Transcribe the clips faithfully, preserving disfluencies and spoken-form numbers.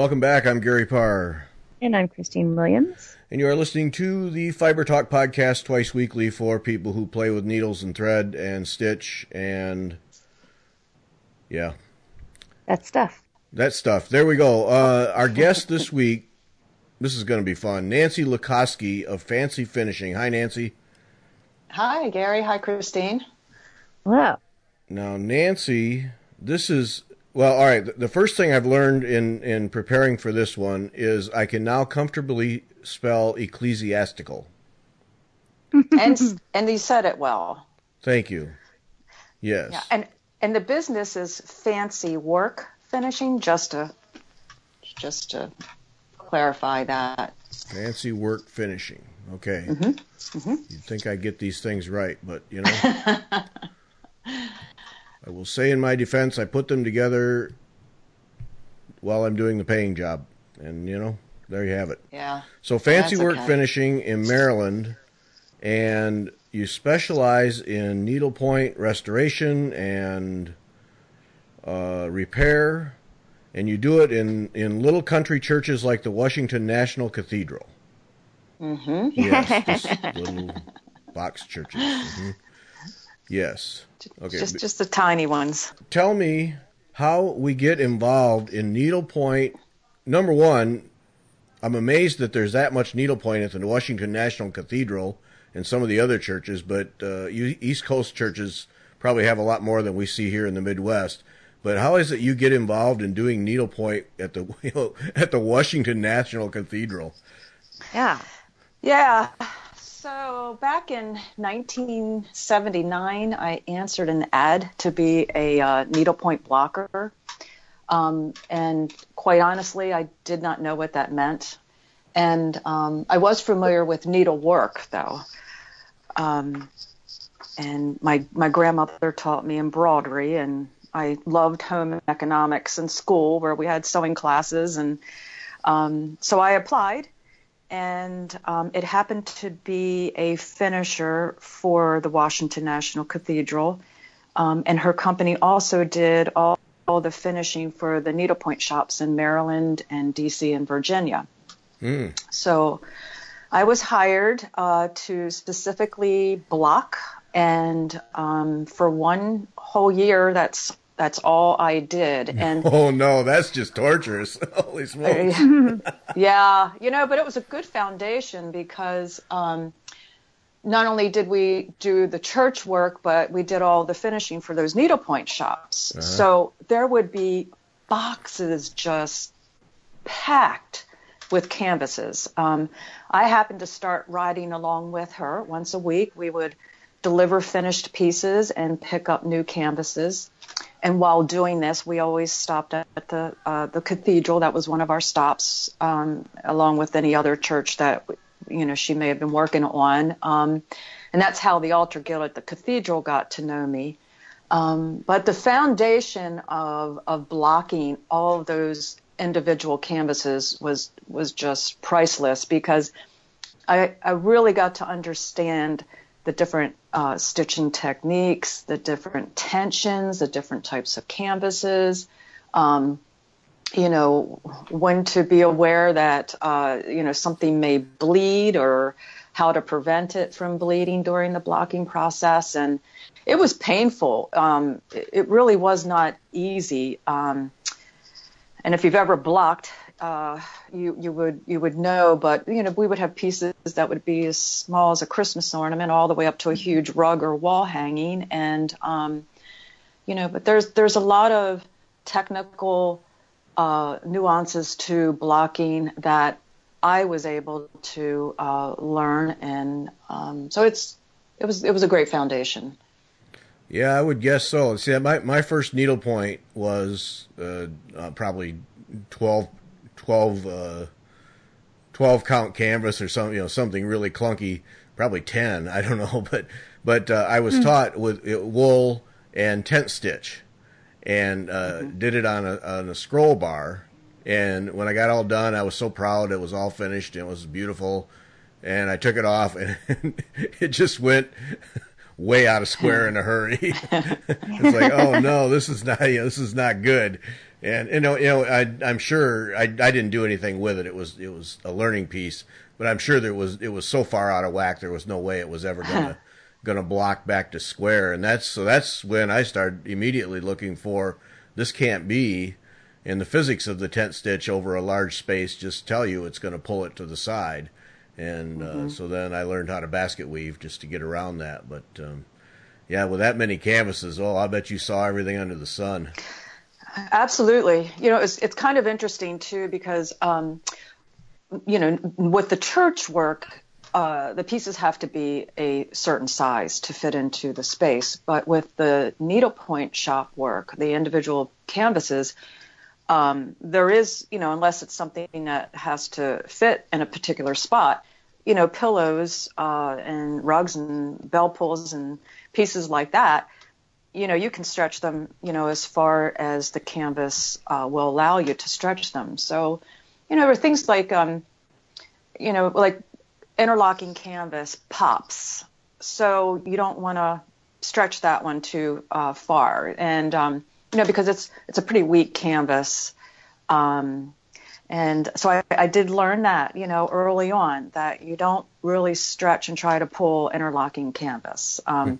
Welcome back. I'm Gary Parr. And I'm Christine Williams. And you are listening to the Fiber Talk podcast twice weekly for people who play with needles and thread and stitch and, yeah. That stuff. That stuff. There we go. Uh, our guest this week, this is going to be fun, Nancy Lukoski of Fancy Finishing. Hi, Nancy. Hi, Gary. Hi, Christine. Hello. Now, Nancy, this is... Well, all right, the first thing I've learned in, in preparing for this one is I can now comfortably spell ecclesiastical. and and you said it well. Thank you. Yes. Yeah, and and the business is Fancy Work Finishing, just to just to clarify that. Fancy Work Finishing. Okay. Mm-hmm. Mm-hmm. You'd think I'd get these things right, but, you know... I will say in my defense, I put them together while I'm doing the paying job. And, you know, there you have it. Yeah. So Fancy Work okay. Finishing in Maryland, and you specialize in needlepoint restoration and uh, repair, and you do it in, in little country churches like the Washington National Cathedral. Mm-hmm. Yes, just little box churches. Mm-hmm. Yes. Okay. Just just the tiny ones. Tell me how we get involved in needlepoint. Number one, I'm amazed that there's that much needlepoint at the Washington National Cathedral and some of the other churches, but uh, you East Coast churches probably have a lot more than we see here in the Midwest. But how is it you get involved in doing needlepoint at the you know, at the Washington National Cathedral? Yeah. Yeah. So back in nineteen seventy-nine, I answered an ad to be a uh, needlepoint blocker. Um, and quite honestly, I did not know what that meant. And um, I was familiar with needlework, though. Um, and my, my grandmother taught me embroidery, and I loved home economics in school where we had sewing classes. And um, so I applied. And um, it happened to be a finisher for the Washington National Cathedral. Um, and her company also did all, all the finishing for the needlepoint shops in Maryland and D C and Virginia. Mm. So I was hired uh, to specifically block. And um, for one whole year, that's That's all I did. And oh, no, that's just torturous. Holy smokes. Yeah, you know, but it was a good foundation because um, not only did we do the church work, but we did all the finishing for those needlepoint shops. Uh-huh. So there would be boxes just packed with canvases. Um, I happened to start riding along with her once a week. We would deliver finished pieces and pick up new canvases. And while doing this, we always stopped at the uh, the cathedral. That was one of our stops, um, along with any other church that, you know, she may have been working on. Um, and that's how the Altar Guild at the cathedral got to know me. Um, but the foundation of of blocking all of those individual canvases was was just priceless because I, I really got to understand the different uh, stitching techniques, the different tensions, the different types of canvases, um, you know, when to be aware that, uh, you know, something may bleed or how to prevent it from bleeding during the blocking process. And it was painful. Um, it, it really was not easy. Um, and if you've ever blocked, Uh, you you would you would know, but you know we would have pieces that would be as small as a Christmas ornament, all the way up to a huge rug or wall hanging, and um, you know. But there's there's a lot of technical uh, nuances to blocking that I was able to uh, learn, and um, so it's it was it was a great foundation. Yeah, I would guess so. See, my my first needlepoint was uh, uh, probably twelve. twelve, uh, twelve count canvas or something, you know, something really clunky, probably ten, I don't know, but, but, uh, I was mm. taught with uh, wool and tent stitch and, uh, mm-hmm. did it on a, on a scroll bar. And when I got all done, I was so proud. It was all finished and it was beautiful. And I took it off and it just went way out of square in a hurry. It's like, oh no, this is not, you know, this is not good. And you know, you know, I, I'm sure I, I didn't do anything with it. It was it was a learning piece, but I'm sure there was it was so far out of whack. There was no way it was ever gonna gonna block back to square. And that's so that's when I started immediately looking for this can't be. And the physics of the tent stitch over a large space just tell you it's going to pull it to the side. And mm-hmm. uh, so then I learned how to basket weave just to get around that. But um, yeah, with that many canvases, oh, I bet you saw everything under the sun. Absolutely. You know, it's it's kind of interesting too because um, you know, with the church work, uh, the pieces have to be a certain size to fit into the space. But with the needlepoint shop work, the individual canvases, Um, there is, you know, unless it's something that has to fit in a particular spot, you know, pillows uh, and rugs and bell pulls and pieces like that, you know, you can stretch them, you know, as far as the canvas uh, will allow you to stretch them. So, you know, there are things like, um, you know, like interlocking canvas pops. So you don't want to stretch that one too uh, far. And, um, you know, because it's it's a pretty weak canvas. Um, and so I, I did learn that, you know, early on, that you don't really stretch and try to pull interlocking canvas. Um,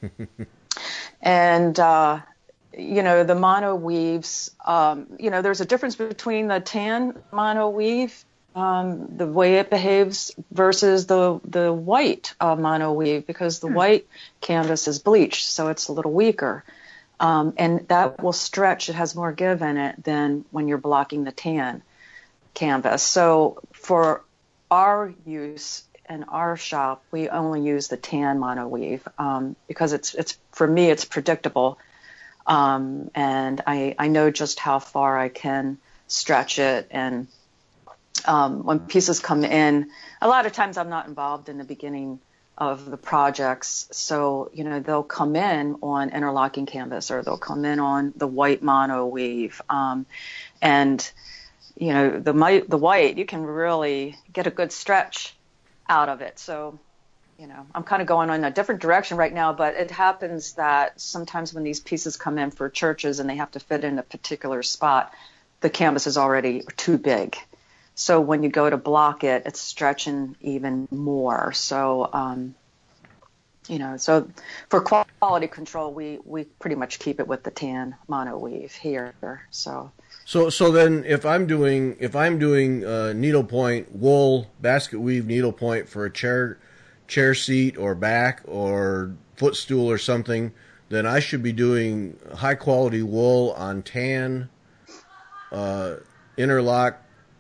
and, uh, you know, the mono weaves, um, you know, there's a difference between the tan mono weave, um, the way it behaves, versus the, the white uh, mono weave, because the hmm. white canvas is bleached, so it's a little weaker. Um, and that will stretch. It has more give in it than when you're blocking the tan canvas. So for our use in our shop, we only use the tan mono weave um, because it's it's for me it's predictable, um, and I I know just how far I can stretch it. And um, when pieces come in, a lot of times I'm not involved in the beginning of the projects. So, you know, they'll come in on interlocking canvas, or they'll come in on the white mono weave. Um, and, you know, the, the white, you can really get a good stretch out of it. So, you know, I'm kind of going in a different direction right now, but it happens that sometimes when these pieces come in for churches and they have to fit in a particular spot, the canvas is already too big. So when you go to block it, it's stretching even more. So, um, you know, so for quality control, we, we pretty much keep it with the tan mono weave here. So, so, so then if I'm doing, if I'm doing uh, needlepoint wool, basket weave needlepoint for a chair, chair seat or back or footstool or something, then I should be doing high quality wool on tan, uh, interlock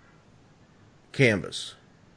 canvas.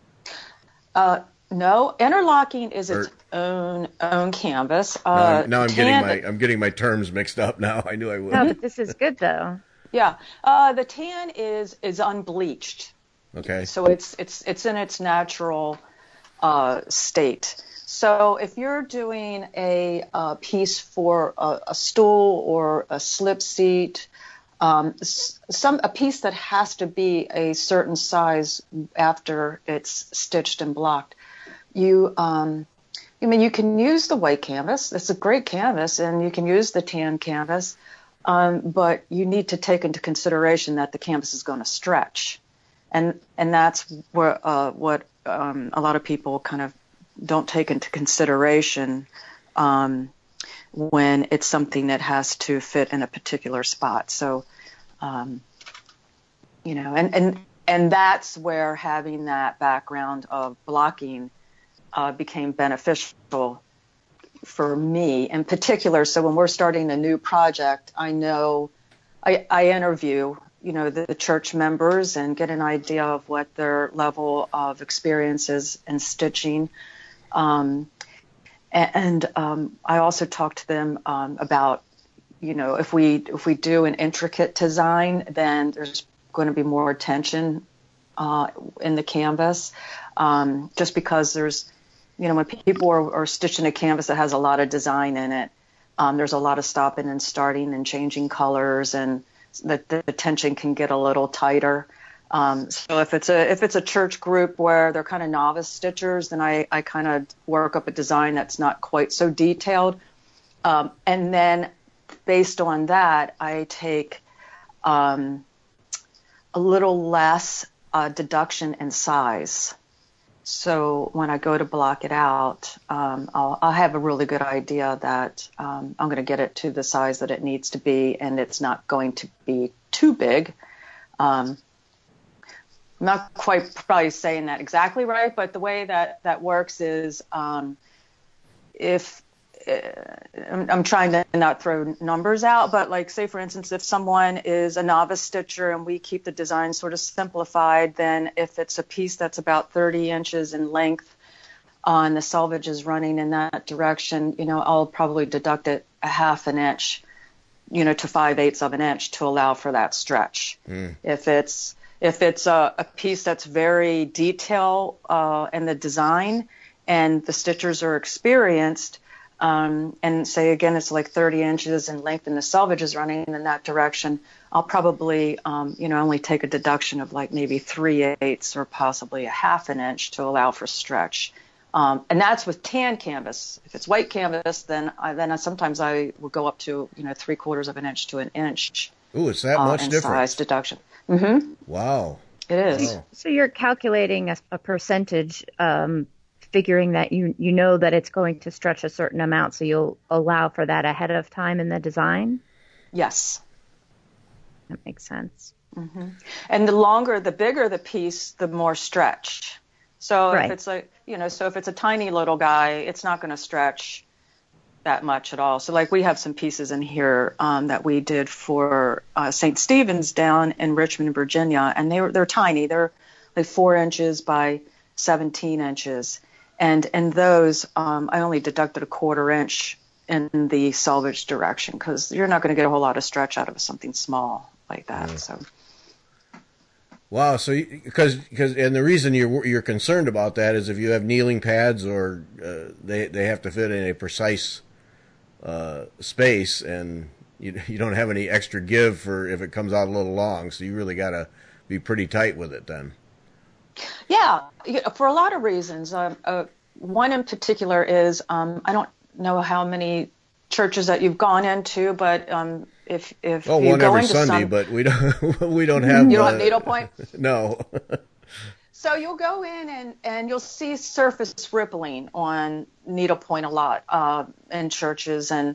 Uh, no, interlocking is its or, own own canvas. Uh, now I'm, now I'm getting my I'm getting my terms mixed up. Now I knew I would. No, but this is good though. Yeah, uh, the tan is is unbleached. Okay. So it's it's it's in its natural uh, state. So if you're doing a, a piece for a, a stool or a slip seat, Um, some a piece that has to be a certain size after it's stitched and blocked. You, um, I mean, you can use the white canvas. It's a great canvas, and you can use the tan canvas, um, but you need to take into consideration that the canvas is going to stretch, and and that's where uh, what um, a lot of people kind of don't take into consideration. Um, when it's something that has to fit in a particular spot. So, um, you know, and, and, and that's where having that background of blocking uh, became beneficial for me in particular. So when we're starting a new project, I know I, I interview, you know, the, the church members and get an idea of what their level of experience is in stitching. Um, And um, I also talked to them um, about, you know, if we if we do an intricate design, then there's going to be more attention uh, in the canvas, um, just because there's, you know, when people are, are stitching a canvas that has a lot of design in it, um, there's a lot of stopping and starting and changing colors, and the, the attention can get a little tighter. Um, so if it's a if it's a church group where they're kind of novice stitchers, then I, I kind of work up a design that's not quite so detailed. Um, and then based on that, I take um, a little less uh, deduction in size. So when I go to block it out, um, I'll, I'll have a really good idea that um, I'm going to get it to the size that it needs to be, and it's not going to be too big. Um, I'm not quite probably saying that exactly right, but the way that that works is um, if I'm, I'm trying to not throw numbers out, but like say, for instance, if someone is a novice stitcher and we keep the design sort of simplified, then if it's a piece that's about thirty inches in length uh, and the selvage is running in that direction, you know, I'll probably deduct it a half an inch, you know, to five eighths of an inch to allow for that stretch. Mm. If it's if it's a, a piece that's very detailed uh, in the design and the stitchers are experienced, Um, and say, again, it's like thirty inches in length and the selvage is running in that direction, I'll probably, um, you know, only take a deduction of like maybe three eighths or possibly a half an inch to allow for stretch. Um, and that's with tan canvas. If it's white canvas, then I, then I, sometimes I will go up to, you know, three quarters of an inch to an inch. Ooh, it's that uh, much in different. Size deduction. Mm-hmm. Wow. It is. Wow. So you're calculating a, a percentage, um, figuring that you you know that it's going to stretch a certain amount, so you'll allow for that ahead of time in the design? Yes. That makes sense. Mm-hmm. And the longer, the bigger the piece, the more stretch. So right. if it's like, you know, so if it's a tiny little guy, it's not going to stretch that much at all. So like we have some pieces in here um, that we did for uh, Saint Stephen's down in Richmond, Virginia, and they were they're tiny. They're like four inches by seventeen inches. And in those, um, I only deducted a quarter inch in the selvage direction because you're not going to get a whole lot of stretch out of something small like that. Yeah. So, wow. So, because because and the reason you're you're concerned about that is if you have kneeling pads or uh, they they have to fit in a precise uh, space, and you you don't have any extra give for if it comes out a little long. So you really got to be pretty tight with it then. Yeah, for a lot of reasons. Um, uh, one in particular is um, I don't know how many churches that you've gone into, but um, if if oh, you one go every into Sunday, some, but we don't we don't have you don't uh, have needlepoint. No. So you'll go in and, and you'll see surface rippling on needlepoint a lot uh, in churches, and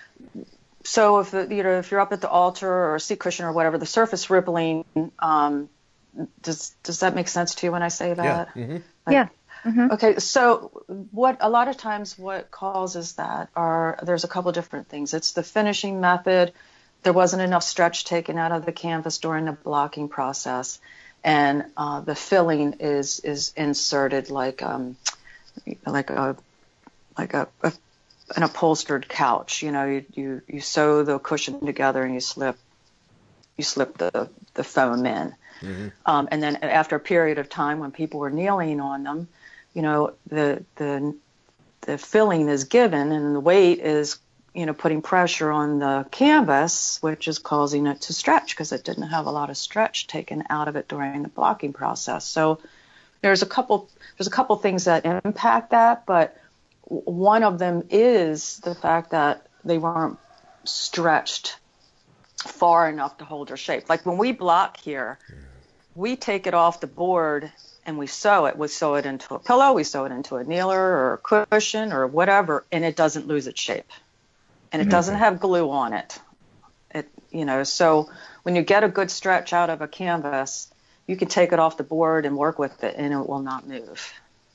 so if the, you know if you're up at the altar or a seat cushion or whatever, the surface rippling. Um, Does does that make sense to you when I say that? Yeah. Mm-hmm. Like, yeah. Mm-hmm. Okay. So what a lot of times what causes that are there's a couple different things. It's the finishing method. There wasn't enough stretch taken out of the canvas during the blocking process, and uh, the filling is is inserted like um like a like a, a an upholstered couch. You know, you, you you sew the cushion together and you slip you slip the the foam in. Mm-hmm. Um, and then after a period of time when people were kneeling on them, you know, the the the filling is given and the weight is, you know, putting pressure on the canvas, which is causing it to stretch because it didn't have a lot of stretch taken out of it during the blocking process. So there's a couple there's a couple things that impact that, but one of them is the fact that they weren't stretched far enough to hold their shape. Like when we block here, we take it off the board and we sew it. We sew it into a pillow, we sew it into a kneeler or a cushion or whatever, and it doesn't lose its shape. And it mm-hmm. doesn't have glue on it. It, you know, so when you get a good stretch out of a canvas, you can take it off the board and work with it, and it will not move.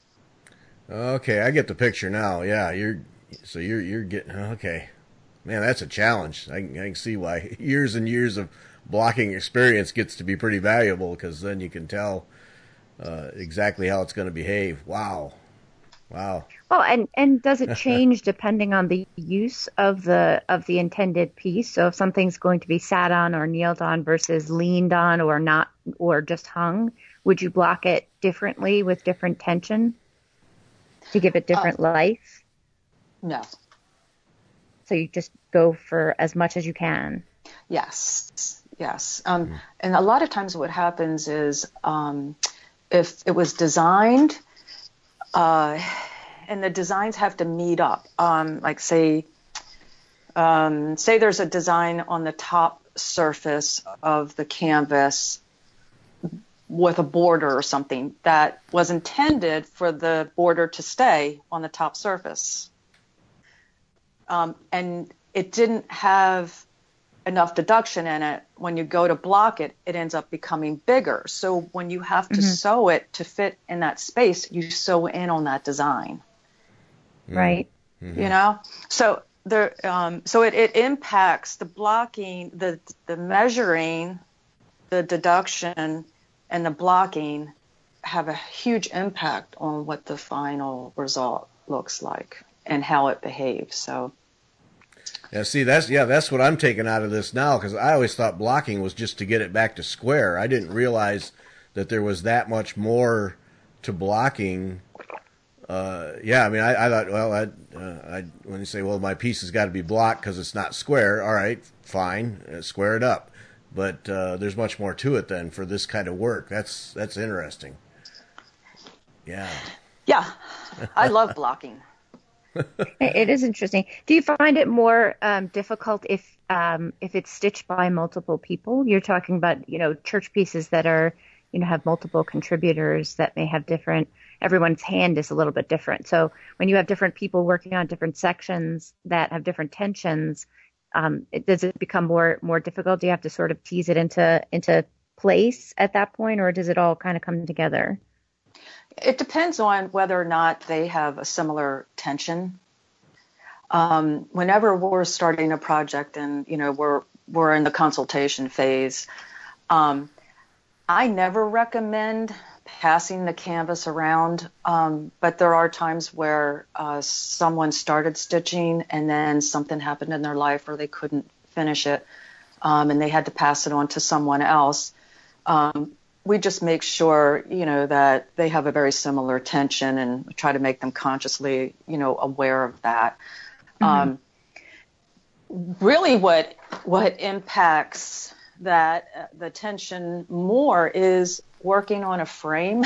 Okay, I get the picture now. Yeah, you're so you're you're getting okay. Man, that's a challenge. I, I can see why years and years of blocking experience gets to be pretty valuable because then you can tell uh, exactly how it's going to behave. Wow. Wow. Well, and, and does it change depending on the use of the of the intended piece? So if something's going to be sat on or kneeled on versus leaned on or not or just hung, would you block it differently with different tension to give it different uh, life? No. So you just go for as much as you can. Yes, yes. Um, mm. And a lot of times what happens is um, if it was designed, uh, and the designs have to meet up, um, like say um, say there's a design on the top surface of the canvas with a border or something that was intended for the border to stay on the top surface. Um, and it didn't have enough deduction in it. When you go to block it, it ends up becoming bigger. So when you have to mm-hmm. sew it to fit in that space, you sew in on that design. Right. Mm-hmm. You know, so there, um, so it, it impacts the blocking, the the measuring, the deduction, and the blocking have a huge impact on what the final result looks like and how it behaves. So. Yeah, see, that's yeah, that's what I'm taking out of this now, because I always thought blocking was just to get it back to square. I didn't realize that there was that much more to blocking. Uh, yeah, I mean, I, I thought, well, I, uh, I, when you say, well, my piece has got to be blocked because it's not square, all right, fine, uh, square it up. But uh, there's much more to it than for this kind of work. That's that's interesting. Yeah. Yeah, I love blocking. It is interesting. Do you find it more um, difficult if um, if it's stitched by multiple people? You're talking about, you know, church pieces that are, you know, have multiple contributors that may have different. Everyone's hand is a little bit different. So when you have different people working on different sections that have different tensions, um, it, does it become more more difficult? Do you have to sort of tease it into into place at that point, or does it all kind of come together? It depends on whether or not they have a similar tension. Um, whenever we're starting a project and, you know, we're we're in the consultation phase, um, I never recommend passing the canvas around, um, but there are times where uh, someone started stitching and then something happened in their life or they couldn't finish it, um, and they had to pass it on to someone else. Um, we just make sure, you know, that they have a very similar tension and try to make them consciously, you know, aware of that. Mm-hmm. Um, really what what impacts that uh, the tension more is working on a frame.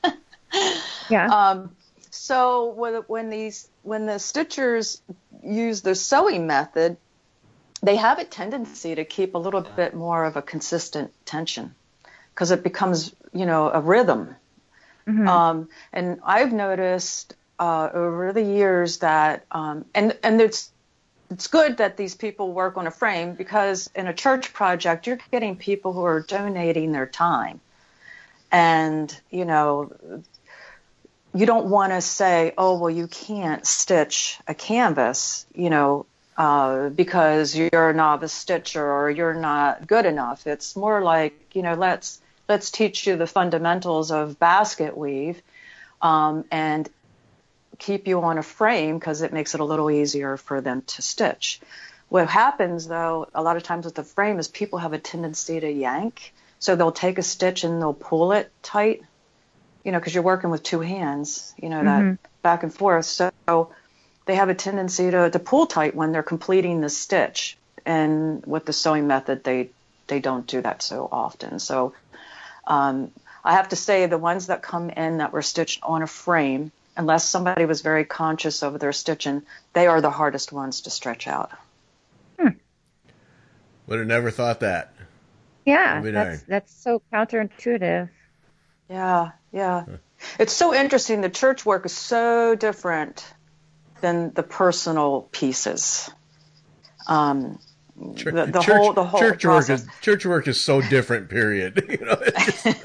Yeah. Um, so when, when these when the stitchers use the sewing method, they have a tendency to keep a little bit more of a consistent tension, because it becomes, you know, a rhythm. Mm-hmm. Um, and I've noticed uh, over the years that, um, and and it's it's good that these people work on a frame, because in a church project, you're getting people who are donating their time. And, you know, you don't want to say, oh, well, you can't stitch a canvas, you know, uh, because you're a novice stitcher or you're not good enough. It's more like, you know, let's let's teach you the fundamentals of basket weave, um, and keep you on a frame, because it makes it a little easier for them to stitch. What happens, though, a lot of times with the frame is people have a tendency to yank. So they'll take a stitch and they'll pull it tight, you know, because you're working with two hands, you know, that mm-hmm. back and forth. So they have a tendency to, to pull tight when they're completing the stitch. And with the sewing method, they, they don't do that so often. So um, I have to say the ones that come in that were stitched on a frame, unless somebody was very conscious of their stitching, they are the hardest ones to stretch out. Hmm. Would have never thought that. Yeah, that's that's so counterintuitive. Yeah, yeah. Huh. It's so interesting. The church work is so different than the personal pieces. Um, church, the, the church, whole the whole church process. work is church work is so different. Period. You know, it's just,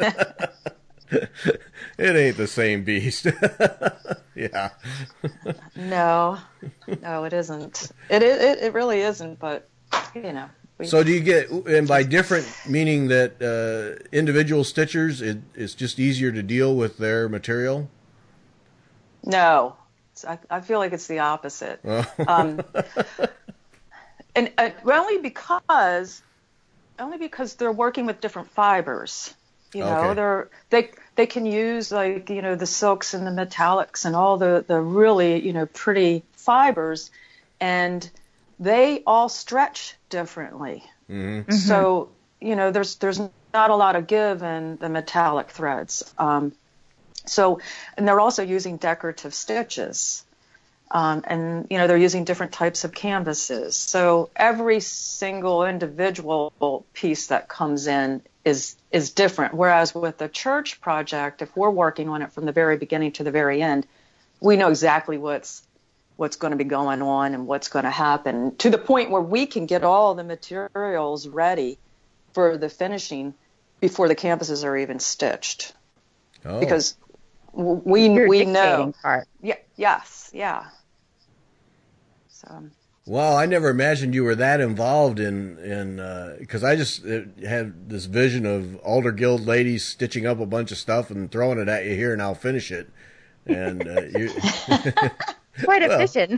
it ain't the same beast. Yeah. No, no, it isn't. It it it really isn't. But you know. So do you get, and by different meaning that uh, individual stitchers, it, it's just easier to deal with their material? No, I, I feel like it's the opposite. Oh. um, and uh, only because, only because they're working with different fibers. You know, okay. they're they they can use, like, you know, the silks and the metallics and all the the really, you know, pretty fibers, and they all stretch differently. Mm-hmm. So, you know, there's there's not a lot of give in the metallic threads. Um, so, and they're also using decorative stitches. Um, and, you know, they're using different types of canvases. So every single individual piece that comes in is is different. Whereas with the church project, if we're working on it from the very beginning to the very end, we know exactly what's what's going to be going on and what's going to happen, to the point where we can get all the materials ready for the finishing before the canvases are even stitched. Oh. Because we Your we dictating know. part. Yeah. Yes. Yeah. So. Wow, I never imagined you were that involved in in because I just uh, had this vision of Alder Guild ladies stitching up a bunch of stuff and throwing it at you here, and I'll finish it. And uh, you Quite well. efficient.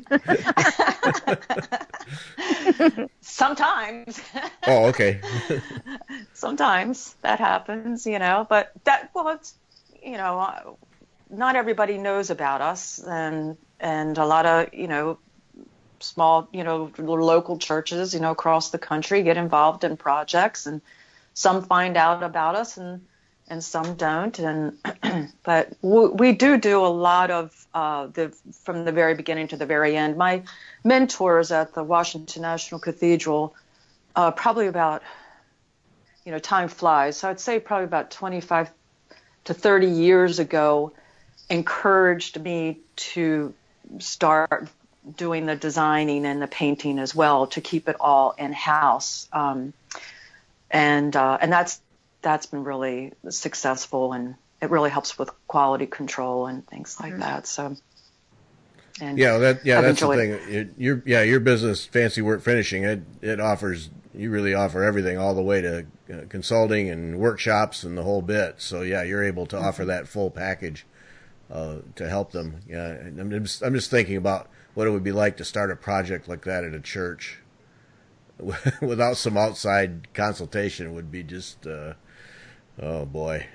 Sometimes. Oh, okay. Sometimes that happens, you know, but that, well, it's, you know, uh, not everybody knows about us, and, and a lot of, you know, small, you know, local churches, you know, across the country get involved in projects, and some find out about us and, and some don't. And, but we, we do do a lot of, uh, the, from the very beginning to the very end. My mentors at the Washington National Cathedral, uh, probably about, you know, time flies. So I'd say probably about twenty-five to thirty years ago, encouraged me to start doing the designing and the painting as well, to keep it all in house. Um, and, uh, and that's, that's been really successful, and it really helps with quality control and things like mm-hmm. that. So, and yeah, that, yeah, I've that's the enjoyed... thing. It, your, yeah, your business, Fancy Work Finishing, it, it offers, you really offer everything all the way to uh, consulting and workshops and the whole bit. So yeah, you're able to mm-hmm. offer that full package, uh, to help them. Yeah. I'm just, I'm just thinking about what it would be like to start a project like that at a church without some outside consultation. Would be just, uh, oh boy.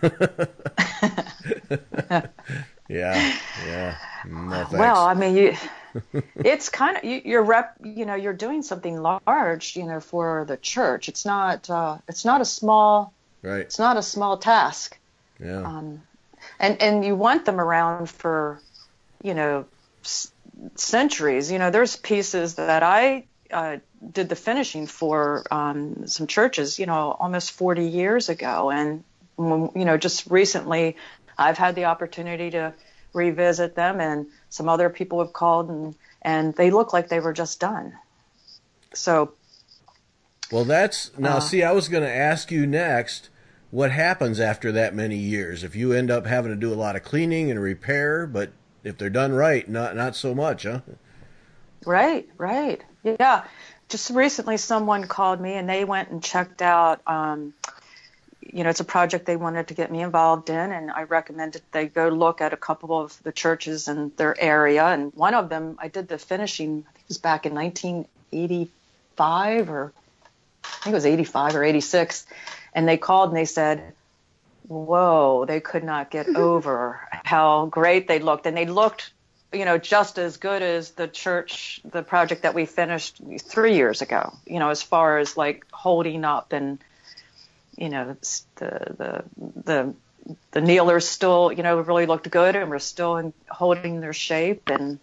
yeah, yeah. No, thanks. Well, I mean, you, it's kind of you, you're rep, you know, you're doing something large, you know, for the church. It's not, uh, it's not a small, right. It's not a small task. Yeah. Um, and and you want them around for, you know, s- centuries. You know, there's pieces that I uh, did the finishing for um, some churches, you know, almost forty years ago. And, you know, just recently I've had the opportunity to revisit them, and some other people have called, and, and they look like they were just done. So. Well, that's, now uh, see, I was going to ask you next, what happens after that many years? If you end up having to do a lot of cleaning and repair, but if they're done right, not not so much, huh? Right, right. Yeah. Just recently someone called me, and they went and checked out, um, you know, it's a project they wanted to get me involved in, and I recommended they go look at a couple of the churches in their area. And one of them, I did the finishing, I think it was back in nineteen eighty-five, or I think it was eighty-five or eighty-six. And they called and they said, whoa, they could not get over how great they looked. And they looked, you know, just as good as the church, the project that we finished three years ago, you know, as far as like holding up, and, you know, the, the, the, the kneelers still, you know, really looked good, and were still in, holding their shape. And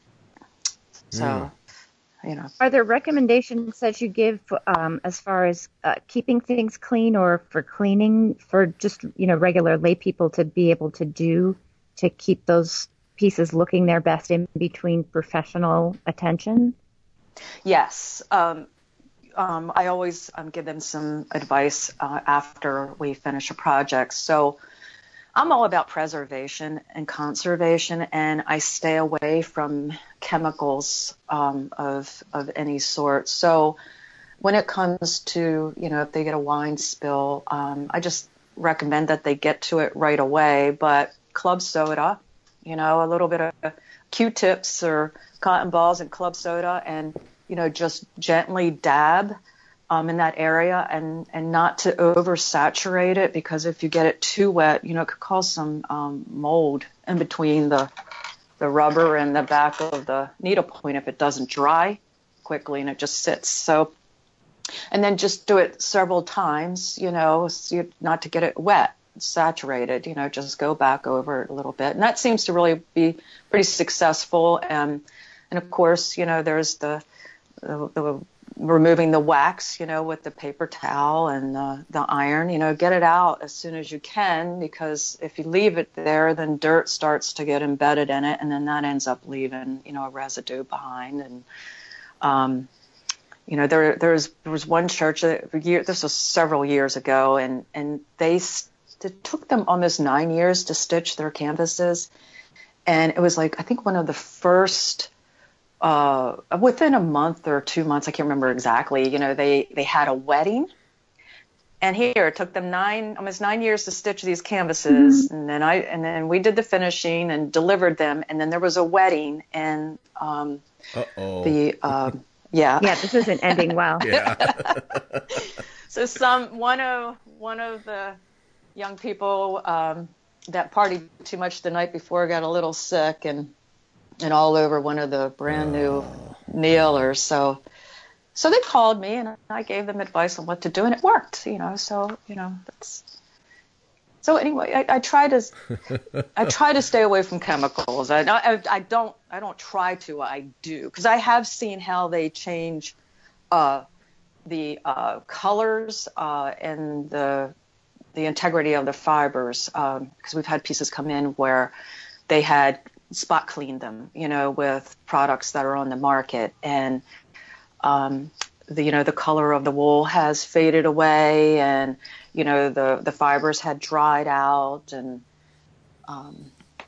so, mm. you know. Are there recommendations that you give um, as far as uh, keeping things clean, or for cleaning for just, you know, regular lay people to be able to do to keep those pieces looking their best in between professional attention? Yes. Um, um, I always um, give them some advice uh, after we finish a project. So I'm all about preservation and conservation, and I stay away from chemicals um, of of any sort. So when it comes to, you know, if they get a wine spill, um, I just recommend that they get to it right away. But club soda, you know, a little bit of Q-tips or cotton balls and club soda, and, you know, just gently dab Um, in that area, and, and not to oversaturate it, because if you get it too wet, you know, it could cause some um, mold in between the the rubber and the back of the needlepoint if it doesn't dry quickly and it just sits. So, and then just do it several times, you know, so you, not to get it wet. saturated, you know, just go back over it a little bit. And that seems to really be pretty successful. And, and of course, you know, there's the, the, the removing the wax, you know, with the paper towel and the, the iron, you know, get it out as soon as you can, because if you leave it there, then dirt starts to get embedded in it, and then that ends up leaving, you know, a residue behind. And, um, you know, there, there's, there was one church that year, this was several years ago, and, and they, it took them almost nine years to stitch their canvases. And it was like, I think one of the first, Uh, within a month or two months, I can't remember exactly, you know, they, they had a wedding. And here, it took them nine, almost nine years to stitch these canvases. Mm-hmm. And then I, and then we did the finishing and delivered them. And then there was a wedding, and, um, Uh-oh. the, um, yeah. Yeah, this isn't ending well. Yeah. So some, one of, one of the young people, um, that partied too much the night before got a little sick, and, and all over one of the brand new oh. kneelers. So, so they called me, and I gave them advice on what to do, and it worked, you know, so, you know, that's, so anyway, I, I try to, I try to stay away from chemicals. I, I, I don't, I don't try to, I do, because I have seen how they change, uh, the, uh, colors, uh, and the, the integrity of the fibers. Um, because we've had pieces come in where they had spot cleaned them, you know, with products that are on the market, and um, the, you know, the color of the wool has faded away, and, you know, the, the fibers had dried out, and um,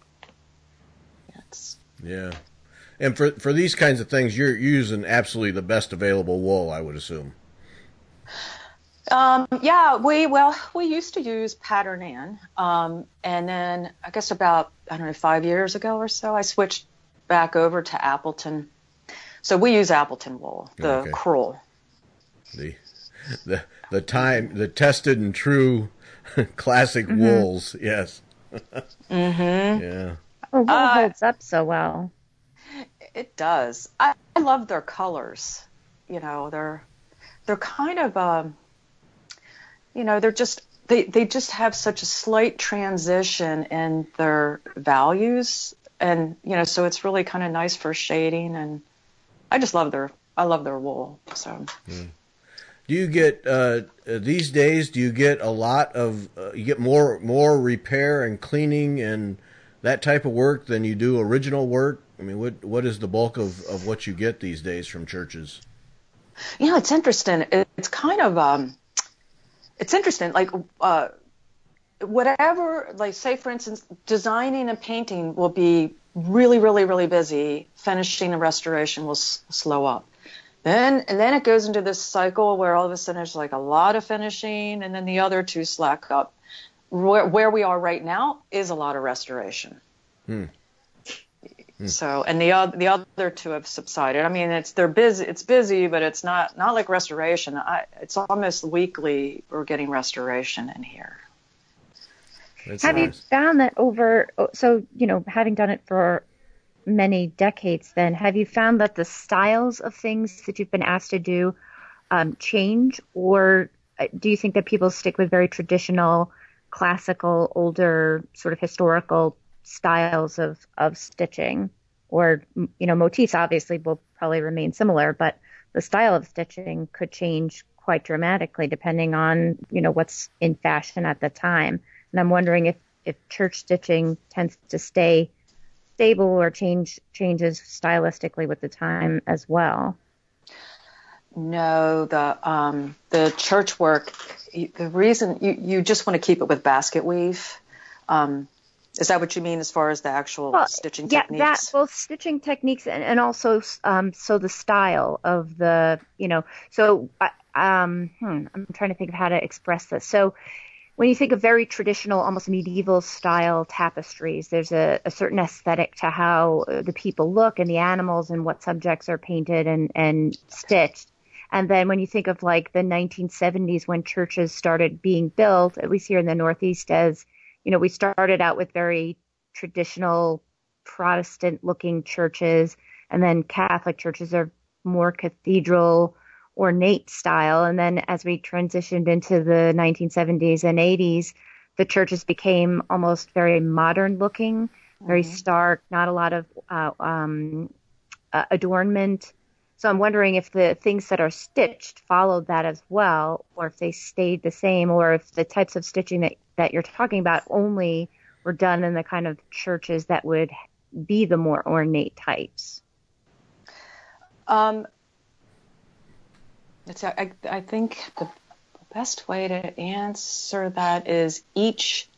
it's, yeah. And for for these kinds of things, you're using absolutely the best available wool, I would assume. Um, yeah, we, well, we used to use Pattern Ann. Um, and then I guess about, I don't know, five years ago or so, I switched back over to Appleton. So we use Appleton wool, the okay. crewel. The, the, the time, the tested and true classic mm-hmm. wools. Yes. Mm-hmm. Yeah. Oh, wool uh, holds up so well. It does. I, I love their colors. You know, they're, they're kind of, um, you know, they're just, they, they just have such a slight transition in their values. And, you know, so it's really kind of nice for shading. And I just love their, I love their wool. So. Mm. Do you get, uh, these days, do you get a lot of, uh, you get more, more repair and cleaning and that type of work than you do original work? I mean, what, what is the bulk of, of what you get these days from churches? You know, it's interesting. It's kind of, um, It's interesting, like, uh, whatever, like, say, for instance, designing and painting will be really, really, really busy. Finishing and restoration will s- slow up. Then, and then it goes into this cycle where all of a sudden there's, like, a lot of finishing, and then the other two slack up. Where, where we are right now is a lot of restoration. Hmm. Hmm. So, and the other, the other two have subsided. I mean, it's, they're busy, it's busy, but it's not, not like restoration. I, it's almost weekly we're getting restoration in here. That's have nice. You found that over, so, you know, having done it for many decades then, have you found that the styles of things that you've been asked to do um, change, or do you think that people stick with very traditional, classical, older, sort of historical styles of, of stitching? Or, you know, motifs obviously will probably remain similar, but the style of stitching could change quite dramatically depending on, you know, what's in fashion at the time. And I'm wondering if, if church stitching tends to stay stable or change changes stylistically with the time as well. No, the um, the church work, the reason you, you just want to keep it with basket weave. Um, Is that what you mean as far as the actual well, stitching yeah, techniques? Yeah, that, both stitching techniques and, and also um, so the style of the, you know, so um, hmm, I'm trying to think of how to express this. So when you think of very traditional, almost medieval style tapestries, there's a, a certain aesthetic to how the people look and the animals and what subjects are painted and, and stitched. And then when you think of like the nineteen seventies when churches started being built, at least here in the Northeast, as you know, we started out with very traditional Protestant-looking churches, and then Catholic churches are more cathedral, ornate style. And then as we transitioned into the nineteen seventies and eighties, the churches became almost very modern looking, very mm-hmm. stark, not a lot of uh, um, uh, adornment. So I'm wondering if the things that are stitched followed that as well, or if they stayed the same, or if the types of stitching that, that you're talking about only were done in the kind of churches that would be the more ornate types. Um, it's, I, I think the best way to answer that is each,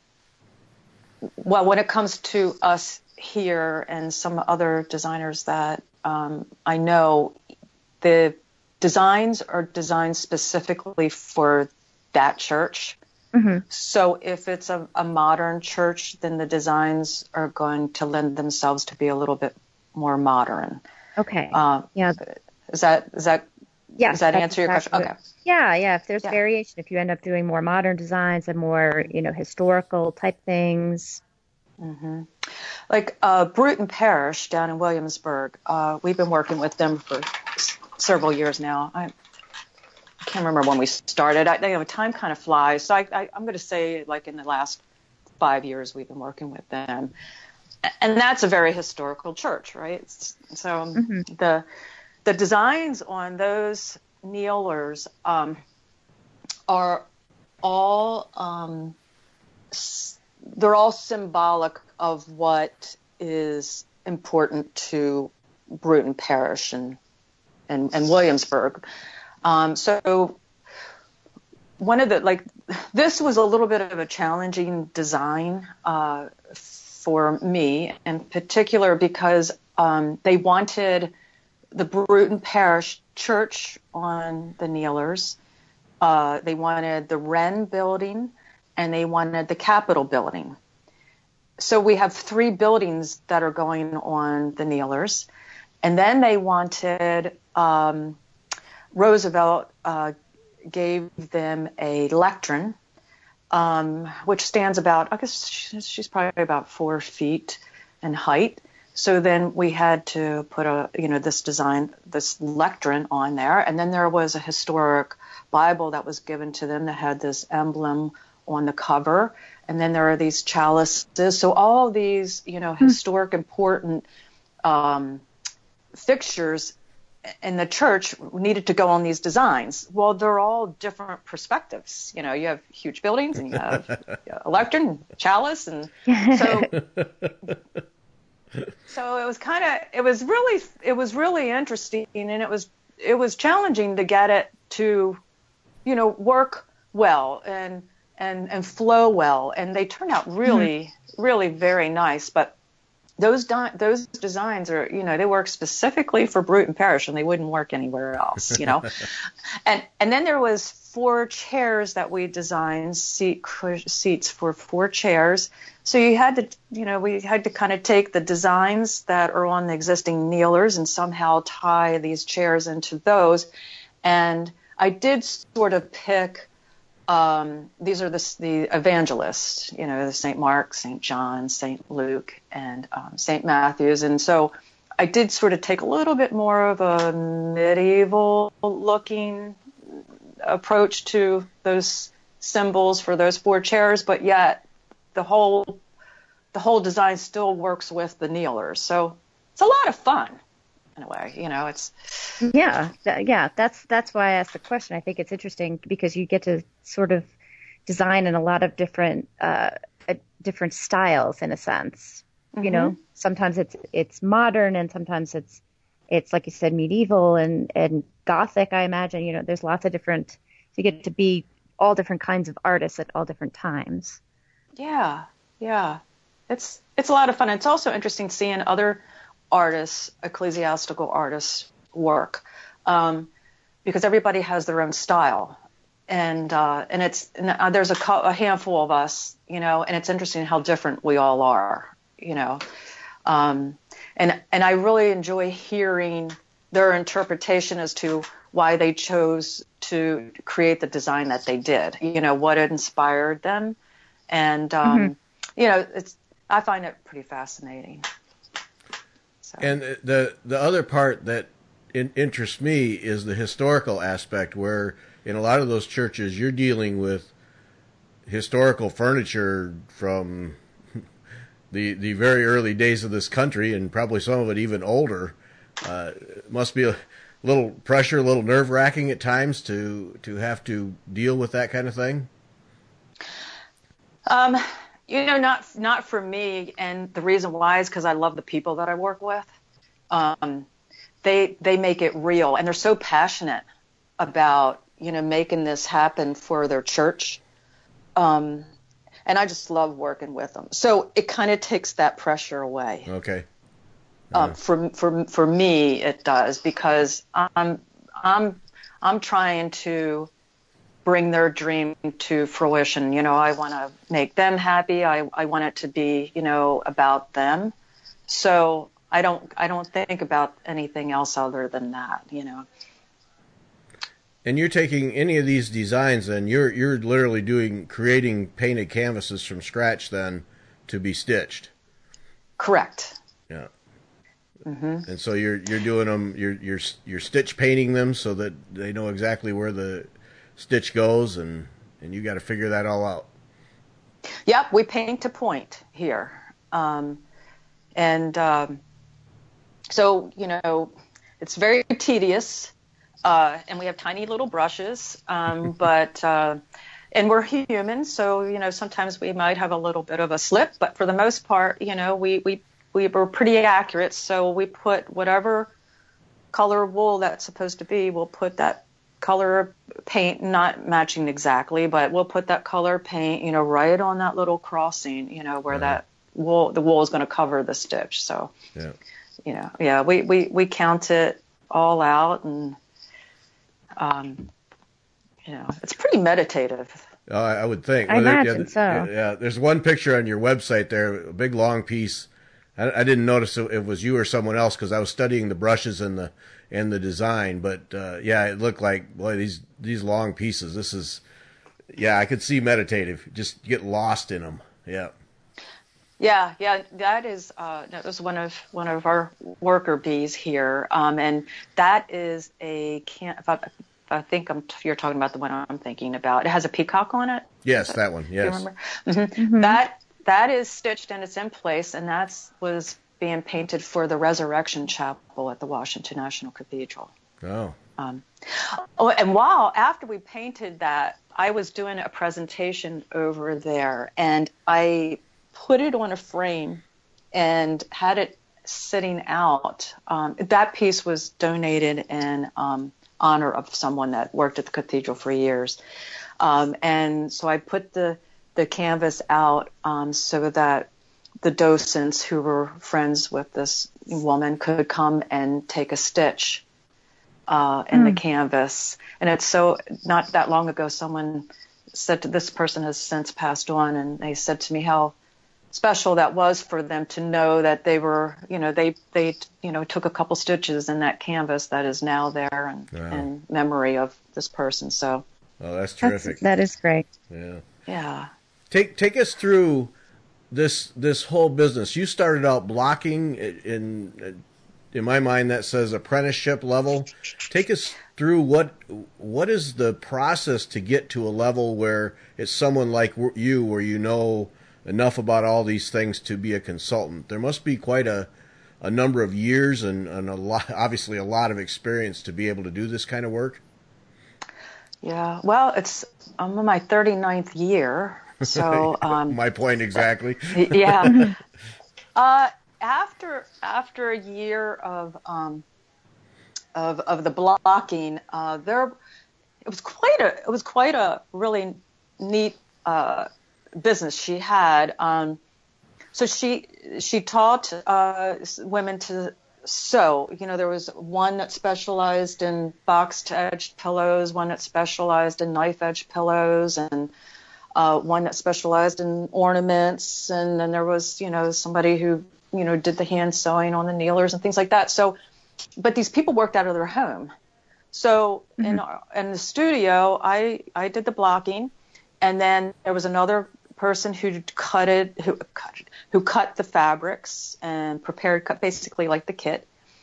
well, when it comes to us here and some other designers that um, I know, the designs are designed specifically for that church. Mm-hmm. So if it's a, a modern church, then the designs are going to lend themselves to be a little bit more modern. Okay. Uh, yeah. Is that is that yeah, does that answer your exactly question? Okay. Yeah, yeah. If there's yeah. variation, if you end up doing more modern designs and more, you know, historical type things. Mm-hmm. Like uh, Bruton Parish down in Williamsburg, uh, we've been working with them for s- several years now. I, I can't remember when we started. I, you know, time kind of flies. So I, I, I'm going to say, like in the last five years, we've been working with them, and that's a very historical church, right? It's, so mm-hmm. the the designs on those kneelers um, are all um, they're all symbolic of what is important to Bruton Parish and and, and Williamsburg. Um, so one of the like this was a little bit of a challenging design uh, for me in particular because um, they wanted the Bruton Parish Church on the kneelers. Uh, they wanted the Wren building and they wanted the Capitol building. So we have three buildings that are going on the kneelers. And then they wanted, um, Roosevelt uh, gave them a lectern, um, which stands about, I guess she's probably about four feet in height. So then we had to put a, you know, this design, this lectern on there. And then there was a historic Bible that was given to them that had this emblem on the cover. And then there are these chalices. So all these, you know, historic, important um, fixtures in the church needed to go on these designs. Well, they're all different perspectives. You know, you have huge buildings and you have a lectern, chalice. And so... So it was kind of, it was really, it was really interesting, and it was, it was challenging to get it to, you know, work well and and and flow well, and they turned out really, mm-hmm. really very nice. But those di- those designs are, you know, they work specifically for Bruton Parish, and they wouldn't work anywhere else, you know. and and then there was four chairs that we designed, seat seats for four chairs. So you had to, you know, we had to kind of take the designs that are on the existing kneelers and somehow tie these chairs into those. And I did sort of pick, um, these are the, the evangelists, you know, the Saint Mark, Saint John, Saint Luke, and um, Saint Matthew's. And so I did sort of take a little bit more of a medieval looking approach to those symbols for those four chairs, but yet the whole the whole design still works with the kneelers. So it's a lot of fun in a way, you know. It's yeah, th- yeah. That's that's why I asked the question. I think it's interesting because you get to sort of design in a lot of different uh, uh, different styles in a sense. Mm-hmm. You know, sometimes it's it's modern and sometimes it's it's like you said, medieval and and Gothic. I imagine, you know, there's lots of different. You get to be all different kinds of artists at all different times. Yeah, yeah. It's it's a lot of fun. It's also interesting seeing other artists, ecclesiastical artists, work, um, because everybody has their own style, and uh, and it's and there's a, a handful of us, you know, and it's interesting how different we all are, you know, um, and and I really enjoy hearing their interpretation as to why they chose to create the design that they did, you know, what inspired them. And, um, mm-hmm. you know, it's, I find it pretty fascinating. So. And the the other part that in, interests me is the historical aspect, where in a lot of those churches you're dealing with, historical furniture from the the very early days of this country, and probably some of it even older. Uh, it must be a little pressure, a little nerve wracking at times to to have to deal with that kind of thing. Um, you know, not not for me, and the reason why is because I love the people that I work with. Um, they they make it real, and they're so passionate about, you know, making this happen for their church. Um, and I just love working with them. So it kind of takes that pressure away. Okay. Uh, um, for for for me, it does, because I'm I'm I'm trying to bring their dream to fruition. You know, I want to make them happy. I I want it to be, you know, about them. So I don't I don't think about anything else other than that. You know. And you're taking any of these designs, and you're you're literally doing creating painted canvases from scratch, then, to be stitched. Correct. Yeah. Mm-hmm. And so you're you're doing them. You're you're you're stitch painting them so that they know exactly where the stitch goes, and and you got to figure that all out. Yep, we paint to point here, um, and um, so you know it's very tedious. Uh, and we have tiny little brushes, um, but uh, and we're human, so you know sometimes we might have a little bit of a slip, but for the most part, you know, we we we were pretty accurate. So we put whatever color wool that's supposed to be, we'll put that color paint, not matching exactly, but we'll put that color paint, you know, right on that little crossing, you know, where uh-huh. that wool, the wool is going to cover the stitch. So, yeah, you know, yeah, we we we count it all out, and Um, you know, it's pretty meditative. Uh, I would think. I well, imagine there, yeah, so. Yeah, yeah, there's one picture on your website there, a big long piece. I, I didn't notice if it was you or someone else because I was studying the brushes and the and the design. But uh, yeah, it looked like, boy, these these long pieces. This is, yeah, I could see meditative. Just get lost in them. Yeah. Yeah, yeah, that is uh, that was one of one of our worker bees here, um, and that is a can. If I, I think I'm, you're talking about the one I'm thinking about. It has a peacock on it. Yes, that, that one. Yes. Do you remember? Mm-hmm. Mm-hmm. That that is stitched and it's in place, and that's was being painted for the Resurrection Chapel at the Washington National Cathedral. Oh. Um, oh, and while after we painted that, I was doing a presentation over there, and I put it on a frame and had it sitting out. Um, that piece was donated in um, honor of someone that worked at the cathedral for years. Um, and so I put the, the canvas out um, so that the docents who were friends with this woman could come and take a stitch uh, in mm. the canvas. And it's so, not that long ago, someone said to this person has since passed on, and they said to me how special that was for them to know that they were, you know, they, they, you know, took a couple stitches in that canvas that is now there and wow. in memory of this person. So. Oh, that's terrific. That's, that is great. Yeah. Yeah. Take, take us through this, this whole business. You started out blocking in, in my mind that says apprenticeship level. Take us through what, what is the process to get to a level where it's someone like you, where you know enough about all these things to be a consultant. There must be quite a, a number of years and, and a lot, obviously a lot of experience to be able to do this kind of work. Yeah, well, it's I'm in my thirty-ninth year, so um, my point exactly. yeah. uh, after after a year of um, of of the blocking, uh, there it was quite a it was quite a really neat. Uh, business she had. Um, so she she taught uh, women to sew. You know, there was one that specialized in boxed edged pillows, one that specialized in knife edge pillows, and uh, one that specialized in ornaments. And then there was, you know, somebody who, you know, did the hand sewing on the kneelers and things like that. So, but these people worked out of their home. So mm-hmm. in in the studio, I I did the blocking, and then there was another person who cut it, who cut, who cut the fabrics and prepared, cut basically like the kit.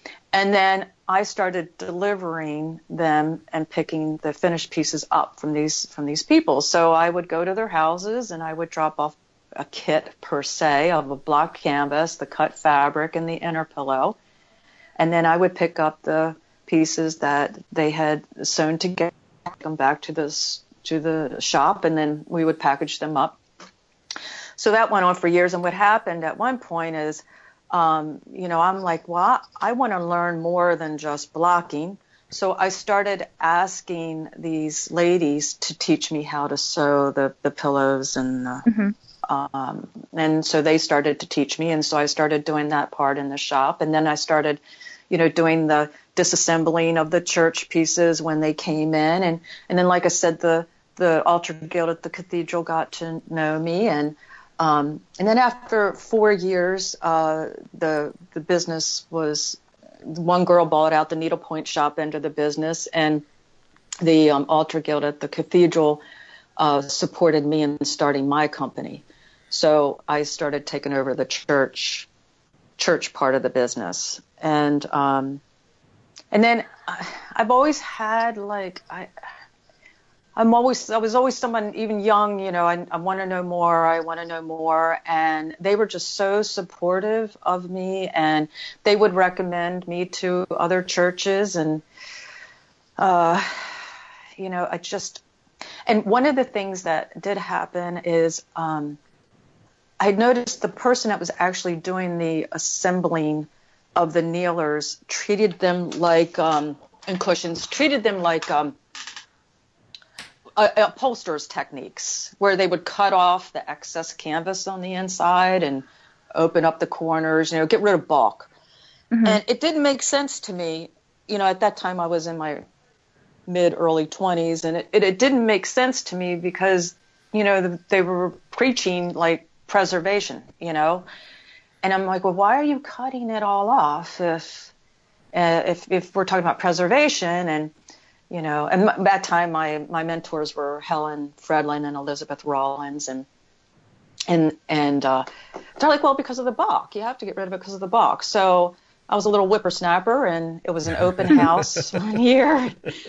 And then I started delivering them and picking the finished pieces up from these from these people. So I would go to their houses and I would drop off a kit per se of a block canvas, the cut fabric, and the inner pillow. And then I would pick up the pieces that they had sewn together, them back to this to the shop, and then we would package them up. So that went on for years. And what happened at one point is, um, you know, I'm like, well, I want to learn more than just blocking. So I started asking these ladies to teach me how to sew the, the pillows and the, mm-hmm. Um, and so they started to teach me. And so I started doing that part in the shop. And then I started, you know, doing the disassembling of the church pieces when they came in. And, and then, like I said, the, the altar guild at the cathedral got to know me. And, um, and then after four years, uh, the, the business was, one girl bought out the needlepoint shop end of the business, and the um, altar guild at the cathedral uh, supported me in starting my company. So I started taking over the church church part of the business. And um, and then I've always had like I I'm always I was always someone, even young, you know, I, I want to know more, I want to know more, and they were just so supportive of me, and they would recommend me to other churches, and uh, you know, I just and one of the things that did happen is um, I noticed the person that was actually doing the assembling of the kneelers treated them like, um, and cushions, treated them like um, uh, upholsterers techniques, where they would cut off the excess canvas on the inside and open up the corners, you know, get rid of bulk. Mm-hmm. And it didn't make sense to me. You know, at that time I was in my mid early twenties, and it, it, it didn't make sense to me because, you know, the, they were preaching like preservation, you know, and I'm like, well, why are you cutting it all off if, uh, if, if we're talking about preservation? And, you know, and at that time my, my mentors were Helen Fredlin and Elizabeth Rollins, and, and, and, uh, they're like, well, because of the bulk, you have to get rid of it because of the bulk. So I was a little whippersnapper, and it was an open house one year.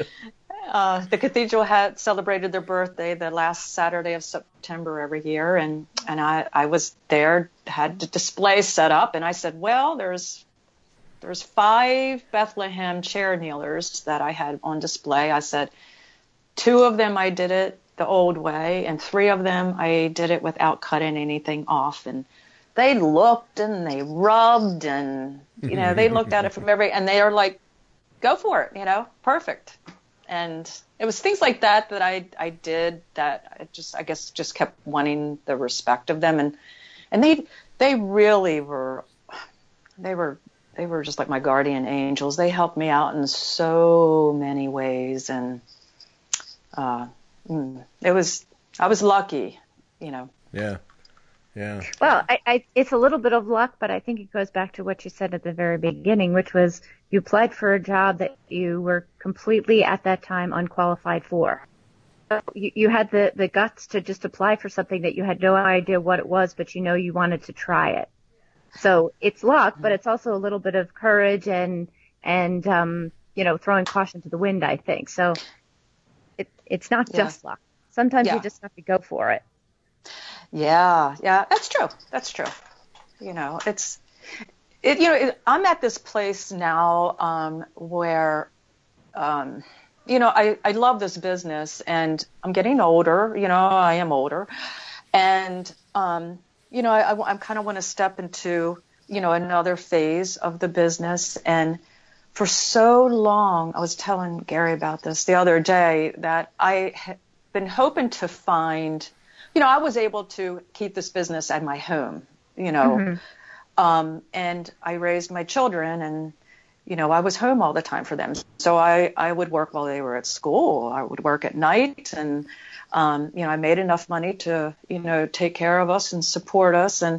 Uh, the cathedral had celebrated their birthday the last Saturday of September every year, and, and I, I was there, had the display set up, and I said, well, there's there's five Bethlehem chair kneelers that I had on display. I said, two of them I did it the old way, and three of them I did it without cutting anything off. And they looked and they rubbed, and, you know, they looked at it from every, and they are like, go for it, you know, perfect. And it was things like that that I I did that I just I guess just kept wanting the respect of them, and and they they really were they were they were just like my guardian angels. They helped me out in so many ways, and uh, it was I was lucky, you know. Yeah. Yeah. Well, I, I, it's a little bit of luck, but I think it goes back to what you said at the very beginning, which was you applied for a job that you were completely at that time unqualified for. So you, you had the, the guts to just apply for something that you had no idea what it was, but you know you wanted to try it. So it's luck, but it's also a little bit of courage and, and, um, you know, throwing caution to the wind, I think. So it, it's not yeah. just luck. Sometimes yeah. you just have to go for it. Yeah, yeah, that's true. That's true. You know, it's, it, you know, it, I'm at this place now um, where, um, you know, I, I love this business, and I'm getting older. You know, I am older, and um, you know, I, I, I kind of want to step into, you know, another phase of the business. And for so long, I was telling Gary about this the other day, that I had been hoping to find. You know, I was able to keep this business at my home, you know, mm-hmm. um, and I raised my children, and, you know, I was home all the time for them. So I, I would work while they were at school. I would work at night, and, um, you know, I made enough money to, you know, take care of us and support us. And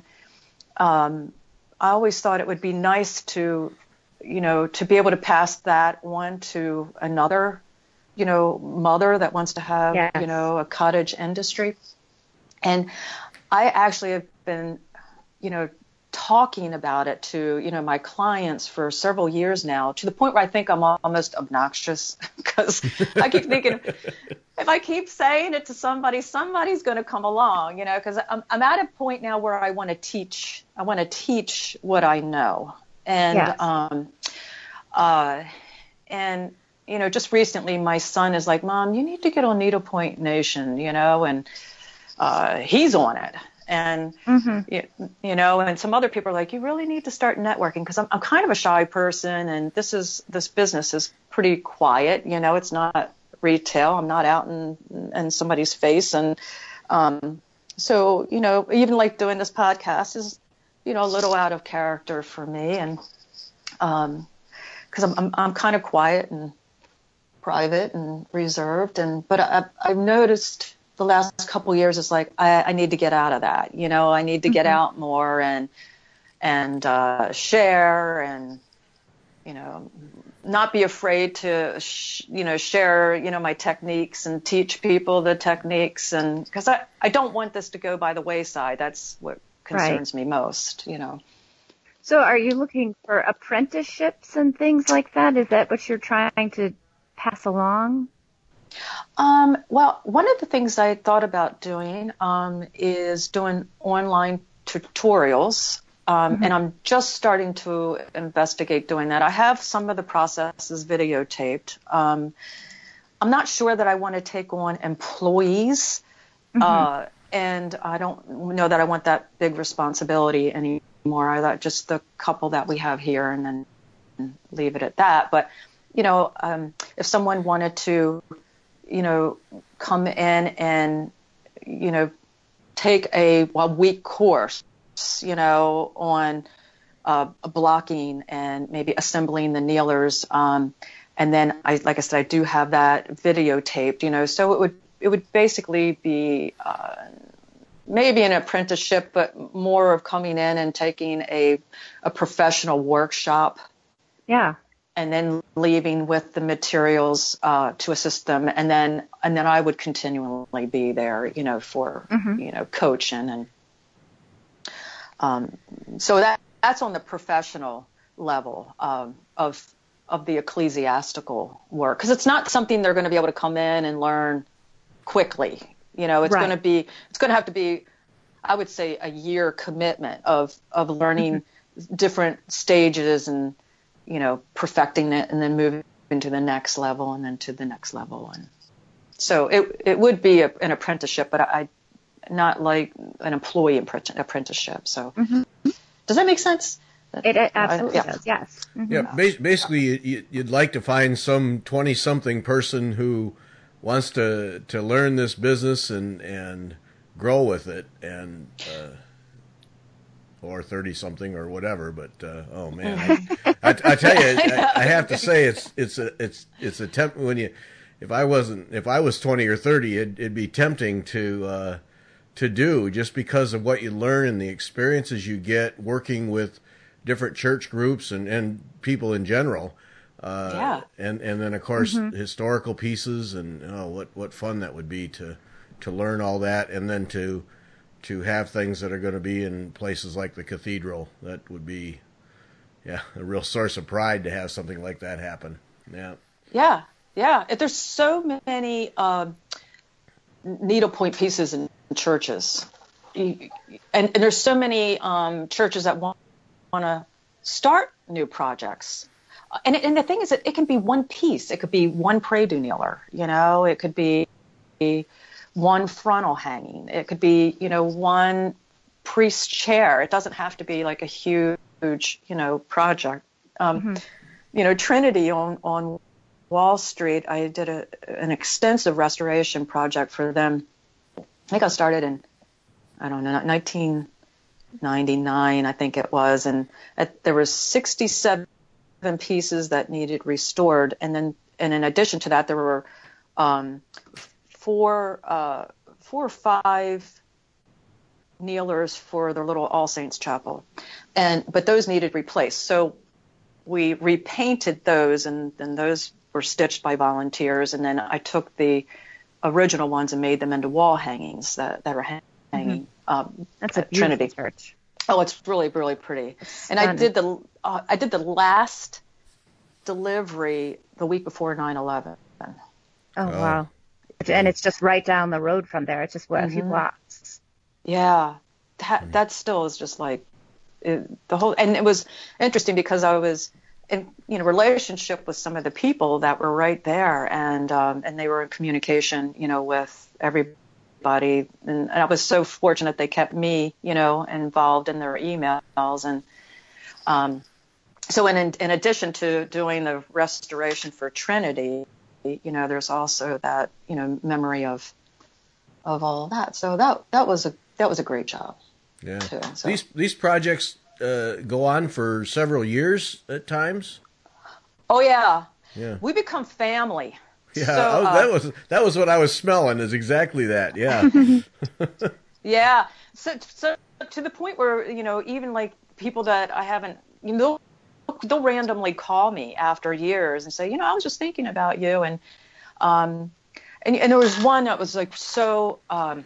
um, I always thought it would be nice to, you know, to be able to pass that on to another, you know, mother that wants to have, yes. you know, a cottage industry. And I actually have been, you know, talking about it to, you know, my clients for several years now, to the point where I think I'm almost obnoxious because I keep thinking, if I keep saying it to somebody, somebody's going to come along, you know, because I'm, I'm at a point now where I want to teach, I want to teach what I know. And, yes. um, uh, and, you know, just recently my son is like, Mom, you need to get on Needlepoint Nation, you know, and, uh, he's on it. And, mm-hmm. you, you know, and some other people are like, you really need to start networking, because I'm, I'm kind of a shy person, and this is, this business is pretty quiet. You know, it's not retail. I'm not out in, in somebody's face. And, um, so, you know, even like doing this podcast is, you know, a little out of character for me. And, um, cause I'm, I'm, I'm kind of quiet and private and reserved. And, but I, I've noticed the last couple of years, it's like, I, I need to get out of that. You know, I need to get mm-hmm. out more and, and, uh, share and, you know, not be afraid to, sh- you know, share, you know, my techniques and teach people the techniques. And because I, I don't want this to go by the wayside. That's what concerns right. me most, you know. So are you looking for apprenticeships and things like that? Is that what you're trying to pass along? Um, well, one of the things I thought about doing um, is doing online tutorials. Um, mm-hmm. And I'm just starting to investigate doing that. I have some of the processes videotaped. Um, I'm not sure that I want to take on employees, mm-hmm. uh, and I don't know that I want that big responsibility anymore. I thought just the couple that we have here, and then leave it at that. But, you know, um, if someone wanted to, you know, come in and, you know, take a, a week course, you know, on uh, blocking and maybe assembling the kneelers. Um, and then I, like I said, I do have that videotaped, you know, so it would, it would basically be uh, maybe an apprenticeship, but more of coming in and taking a, a professional workshop. Yeah. And then leaving with the materials uh, to assist them. And then, and then I would continually be there, you know, for, mm-hmm. you know, coaching and, Um, so that that's on the professional level um, of of the ecclesiastical work, because it's not something they're going to be able to come in and learn quickly. You know, it's right. going to be it's going to have to be, I would say, a year commitment of of learning mm-hmm. different stages and, you know, perfecting it, and then moving to the next level, and then to the next level. And so it it would be a, an apprenticeship, but I. Not like an employee apprenticeship. So, mm-hmm. does that make sense? It, it absolutely I, yeah. does. Yes. Mm-hmm. Yeah. Ba- basically, you, you'd like to find some twenty-something person who wants to, to learn this business and and grow with it, and uh, or thirty-something or whatever. But uh, oh man, I, I, I tell you, I, I have to say it's it's a it's it's a temp when you. If I wasn't, if I was twenty or thirty, it'd, it'd be tempting to. Uh, to do, just because of what you learn and the experiences you get working with different church groups and, and people in general. Uh, yeah. And, and then of course mm-hmm. historical pieces, and oh, what, what fun that would be to, to learn all that. And then to, to have things that are going to be in places like the cathedral. That would be, yeah, a real source of pride to have something like that happen. Yeah. Yeah. Yeah. There's so many, uh, needlepoint pieces in churches, and, and there's so many um, churches that want, want to start new projects, and, and the thing is that it can be one piece. It could be one pray-do kneeler, you know, it could be one frontal hanging, it could be, you know, one priest chair. It doesn't have to be like a huge, you know, project. Um, mm-hmm. You know, Trinity on on Wall Street, I did a, an extensive restoration project for them. I think I started in, I don't know, nineteen ninety-nine, I think it was. And at, there was sixty-seven pieces that needed restored. And then, and in addition to that, there were um, four, uh, four or five kneelers for the little All Saints Chapel. And, but those needed replaced. So we repainted those, and then those were stitched by volunteers, and then I took the original ones and made them into wall hangings that, that are hanging. Mm-hmm. Um, That's a Trinity church. Oh, it's really, really pretty. It's And I stunning. did the uh, I did the last delivery the week before nine eleven. Oh, Oh, wow. And it's just right down the road from there. It's just what, a few hmm blocks. Yeah, that that still is just like it, the whole. And it was interesting because I was in you know relationship with some of the people that were right there, and um, and they were in communication, you know, with everybody. And, and I was so fortunate they kept me, you know, involved in their emails. And um, so, in in addition to doing the restoration for Trinity, you know, there's also that you know memory of of all of that. So that that was a that was a great job yeah. too. So These these projects uh, go on for several years at times. oh yeah, Yeah. we become family. Yeah, So I was, uh, that was that was what I was smelling. Is exactly that. Yeah. yeah, so so to the point where you know even like people that I haven't you know they'll, they'll randomly call me after years and say you know I was just thinking about you and um and and there was one that was like so um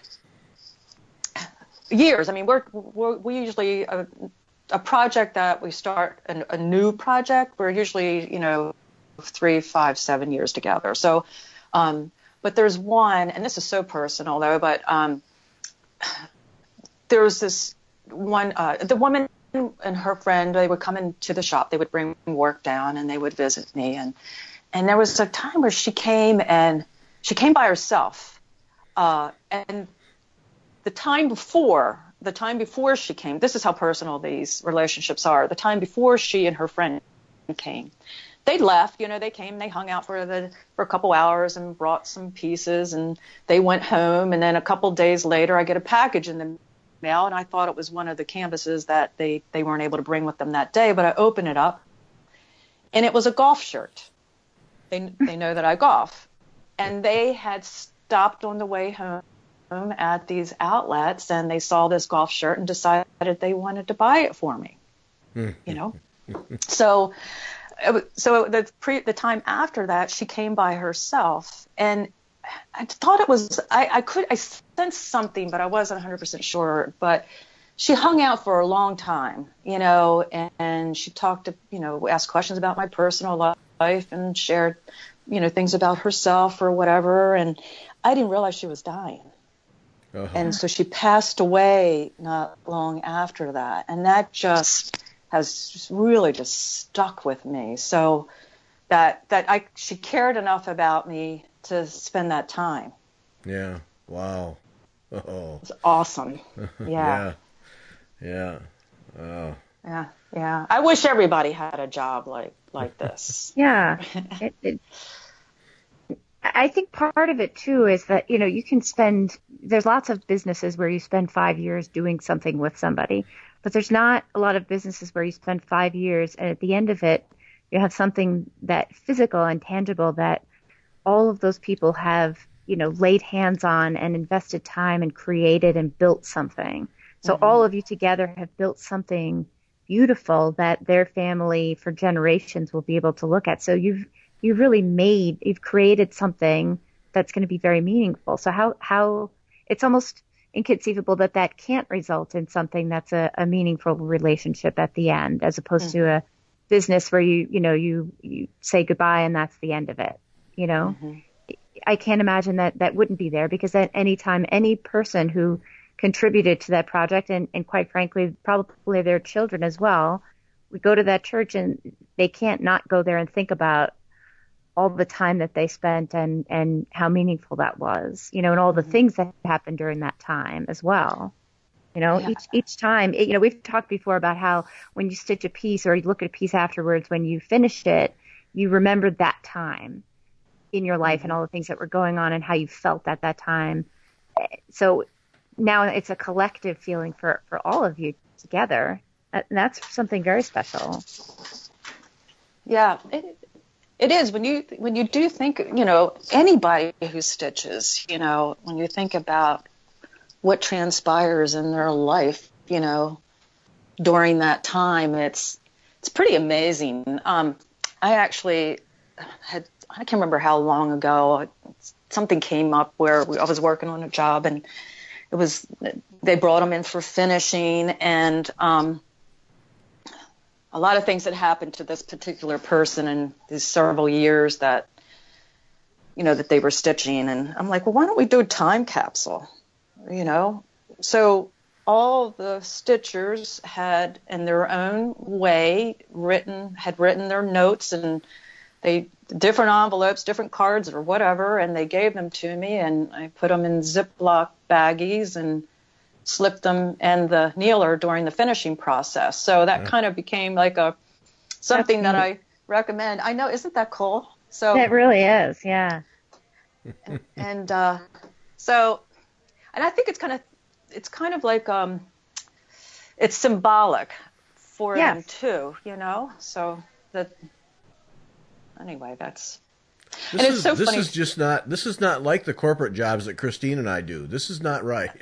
years. I mean we're, we're we usually a, a project that we start an, a new project we're usually you know three, five, seven years together. So, um, but there's one, and this is so personal though, but um, there was this one, uh, the woman and her friend, they would come into the shop, they would bring work down and they would visit me. And, and there was a time where she came and she came by herself. Uh, and the time before, the time before she came, this is how personal these relationships are. The time before she and her friend came, they left, you know, they came, they hung out for the for a couple hours and brought some pieces and they went home. And then a couple days later, I get a package in the mail and I thought it was one of the canvases that they, they weren't able to bring with them that day. But I open it up and it was a golf shirt. They, they know that I golf. And they had stopped on the way home at these outlets and they saw this golf shirt and decided they wanted to buy it for me, you know. So So the pre, the time after that, she came by herself, and I thought it was I, I could I sensed something, but I wasn't one hundred percent sure. But she hung out for a long time, you know, and, and she talked to you know asked questions about my personal life and shared you know things about herself or whatever. And I didn't realize she was dying, Uh-huh. and so she passed away not long after that, and that just has just really just stuck with me. So that that I she cared enough about me to spend that time. Yeah. Wow. Oh. It's awesome. Yeah. Yeah. Yeah. Oh. Yeah. Yeah. I wish everybody had a job like like this. Yeah. It, it, I think part of it too is that, you know, you can spend, there's lots of businesses where you spend five years doing something with somebody, but there's not a lot of businesses where you spend five years and at the end of it, you have something that physical and tangible that all of those people have, you know, laid hands on and invested time and created and built something. So Mm-hmm. all of you together have built something beautiful that their family for generations will be able to look at. So you've, you've really made, you've created something that's going to be very meaningful. So how, how it's almost inconceivable that that can't result in something that's a, a meaningful relationship at the end, as opposed Mm-hmm. to a business where you, you know, you, you say goodbye and that's the end of it. You know, Mm-hmm. I can't imagine that that wouldn't be there, because at any time, any person who contributed to that project, and, and quite frankly, probably their children as well, would go to that church and they can't not go there and think about all the time that they spent and, and how meaningful that was, you know, and all the Mm-hmm. things that happened during that time as well. You know, Yeah. each each time, you know, we've talked before about how when you stitch a piece or you look at a piece afterwards, when you finish it, you remember that time in your life Mm-hmm. and all the things that were going on and how you felt at that time. So now it's a collective feeling for, for all of you together. And that's something very special. Yeah, it, it is. When you when you do think, you know, anybody who stitches, you know, when you think about what transpires in their life, you know, during that time, it's it's pretty amazing. Um, I actually had I can't remember how long ago something came up where we, I was working on a job and it was, they brought them in for finishing, and um, a lot of things had happened to this particular person in these several years that, you know, that they were stitching. And I'm like, well, why don't we do a time capsule, you know? So all the stitchers had, in their own way, written, had written their notes, and they, different envelopes, different cards or whatever, and they gave them to me, and I put them in Ziploc baggies and slipped them in the kneeler during the finishing process. So that yeah. kind of became like a, something that I recommend. I know, isn't that cool? So it really is, yeah. And, and uh, so, and I think it's kind of, it's kind of like, um, it's symbolic for yes. them too, you know? So that, anyway, that's, this and it's is, so this funny. is just not, this is not like the corporate jobs that Christine and I do. This is not right.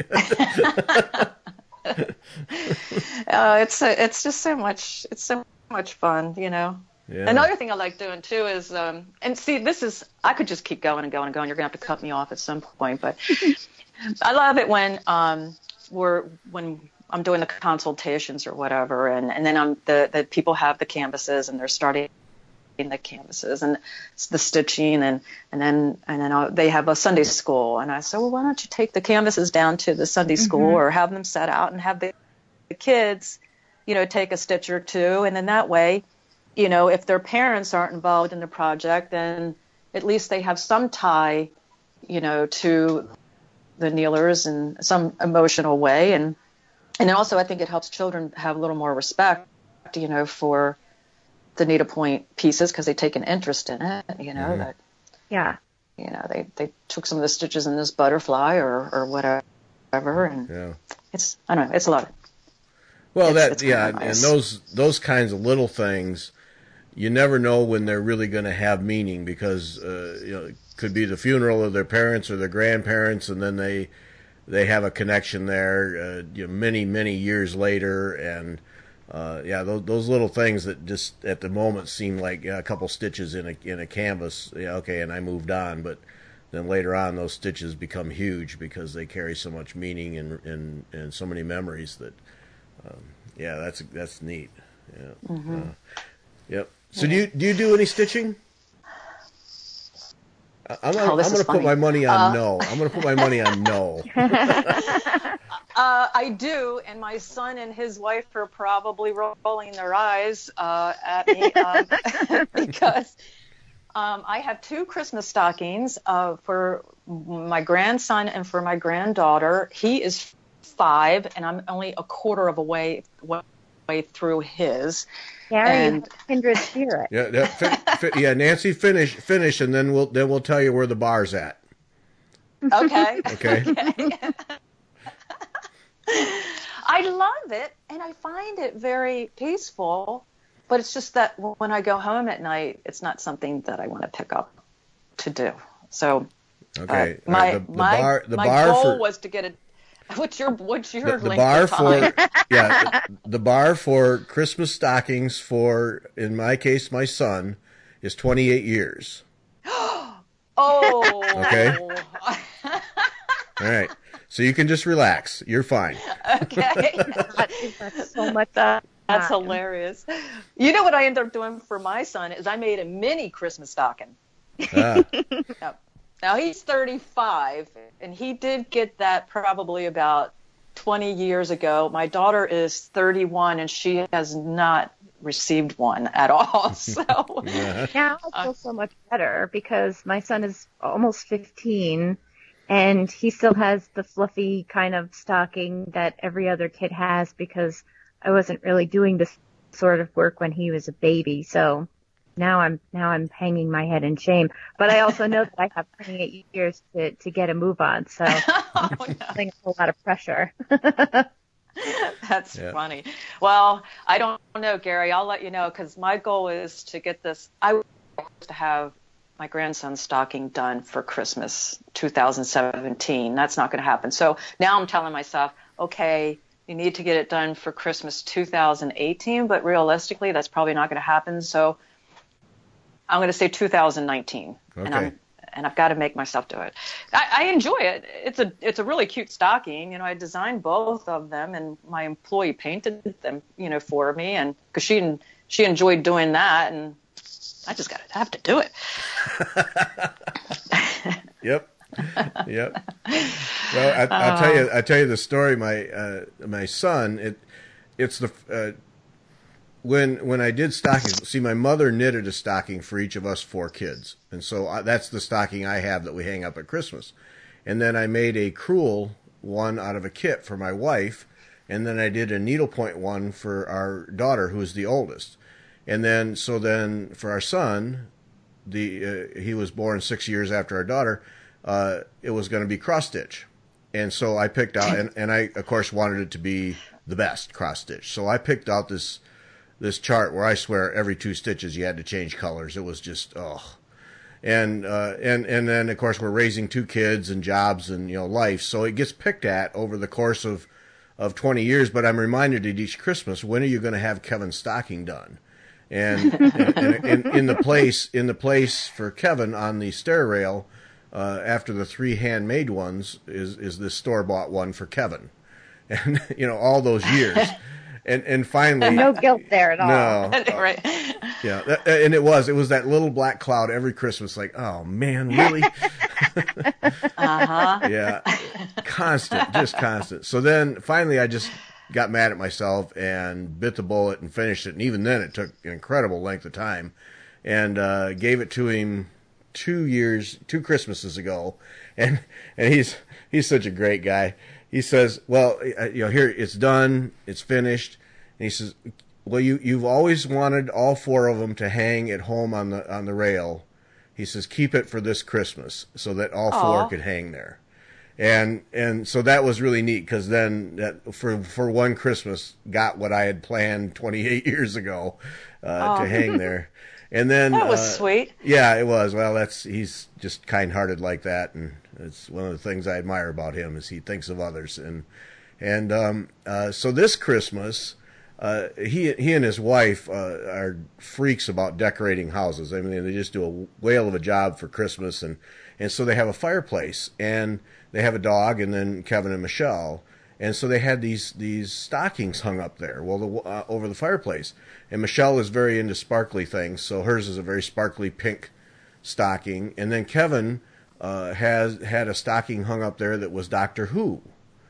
uh, it's, a, it's just so much, it's so much fun, you know? Yeah. Another thing I like doing too is, um, and see, this is, I could just keep going and going and going. You're gonna have to cut me off at some point, but I love it when um, we're when I'm doing the consultations or whatever, and, and then I'm the the people have the canvases and they're starting the canvases and the stitching, and and then and then I'll, they have a Sunday school, and I say, well, why don't you take the canvases down to the Sunday school mm-hmm. or have them set out and have the, the kids, you know, take a stitch or two, and then that way, you know, if their parents aren't involved in the project, then at least they have some tie, you know, to the kneelers in some emotional way. And and then also I think it helps children have a little more respect, you know, for the needlepoint pieces because they take an interest in it, you know, mm-hmm. that, yeah, you know, they, they took some of the stitches in this butterfly or, or whatever. And yeah. it's, I don't know, it's a lot. Well, it's, that, it's yeah, nice. And those, those kinds of little things, you never know when they're really going to have meaning because, uh, you know, it could be the funeral of their parents or their grandparents, and then they they have a connection there, uh, you know, many many years later, and uh, yeah, those those little things that just at the moment seem like yeah, a couple stitches in a in a canvas, yeah, okay, and I moved on, but then later on those stitches become huge because they carry so much meaning and and, and so many memories that, um, yeah, that's that's neat. Yeah. Mm-hmm. Uh, yep. So do you do you do any stitching? I'm gonna, oh, I'm gonna put my money on uh, no. I'm gonna put my money on no. uh, I do, and my son and his wife are probably rolling their eyes uh, at me um, because um, I have two Christmas stockings uh, for my grandson and for my granddaughter. He is five, and I'm only a quarter of a way way through his. Gary, and kindred spirit. Yeah, yeah, fi- fi- yeah, Nancy, finish, finish, and then we'll then we'll tell you where the bar's at. Okay. Okay. okay. I love it, and I find it very peaceful. But it's just that when I go home at night, it's not something that I want to pick up to do. So, okay, uh, my right, the, the my bar, the my bar goal for... was to get a. What's your what's your the, the length bar of time? for yeah the, the bar for Christmas stockings for, in my case, my son is twenty-eight years. Oh. Okay. All right. So you can just relax. You're fine. Okay. That's so much. Uh, That's hilarious. You know what I ended up doing for my son is I made a mini Christmas stocking. Ah. Now, now he's thirty-five, and he did get that probably about twenty years ago. My daughter is thirty-one, and she has not received one at all. So yeah. Now I feel so much better because my son is almost fifteen, and he still has the fluffy kind of stocking that every other kid has because I wasn't really doing this sort of work when he was a baby. So now I'm now I'm hanging my head in shame. But I also know that I have twenty-eight years to, to get a move on. So I'm oh, no. feeling a lot of pressure. That's yeah. funny. Well, I don't know, Gary. I'll let you know because my goal is to get this. I was to have my grandson's stocking done for Christmas two thousand seventeen. That's not going to happen. So now I'm telling myself, okay, you need to get it done for Christmas two thousand eighteen, but realistically, that's probably not going to happen. So I'm going to say two thousand nineteen. Okay. And I'm and I've got to make myself do it. I, I enjoy it. It's a it's a really cute stocking. You know, I designed both of them, and my employee painted them, you know, for me, and because she she enjoyed doing that, and I just got to have to do it. Yep. Yep. Well, I, I'll tell you. I tell you the story. My uh, my son. It it's the uh, when when I did stockings. See, my mother knitted a stocking for each of us four kids, and so I, that's the stocking I have that we hang up at Christmas. And then I made a crewel one out of a kit for my wife, and then I did a needlepoint one for our daughter, who is the oldest. And then so then for our son, the uh, he was born six years after our daughter. Uh, it was going to be cross stitch. And so I picked out, and, and I, of course, wanted it to be the best cross stitch. So I picked out this this chart where I swear every two stitches you had to change colors. It was just, oh. And, uh, and, and then, of course, we're raising two kids and jobs and, you know, life. So it gets picked at over the course of, of twenty years. But I'm reminded at each Christmas, when are you going to have Kevin's stocking done? And, and, and, and in the place, in the place for Kevin on the stair rail, Uh, after the three handmade ones is, is this store-bought one for Kevin. And, you know, all those years. And and finally... No guilt there at all. No. Right. Yeah, that, and it was. It was that little black cloud every Christmas, like, oh, man, really? Uh-huh. Yeah. Constant, just constant. So then, finally, I just got mad at myself and bit the bullet and finished it. And even then, it took an incredible length of time. And uh, gave it to him... two years, two Christmases ago, and and he's he's such a great guy. He says, "Well, you know, here it's done, it's finished." And he says, "Well, you you've always wanted all four of them to hang at home on the on the rail." He says, "Keep it for this Christmas so that all four Aww. could hang there." And and so that was really neat, because then that for for one Christmas got what I had planned twenty-eight years ago uh, to hang there. And then that was uh, sweet. Yeah, it was. Well, that's he's just kind-hearted like that, and it's one of the things I admire about him is he thinks of others. And and um, uh, so this Christmas, uh, he he and his wife uh, are freaks about decorating houses. I mean, they just do a whale of a job for Christmas, and and so they have a fireplace, and they have a dog, and then Kevin and Michelle. And so they had these these stockings hung up there, well, the, uh, over the fireplace. And Michelle is very into sparkly things, so hers is a very sparkly pink stocking. And then Kevin uh, has had a stocking hung up there that was Doctor Who,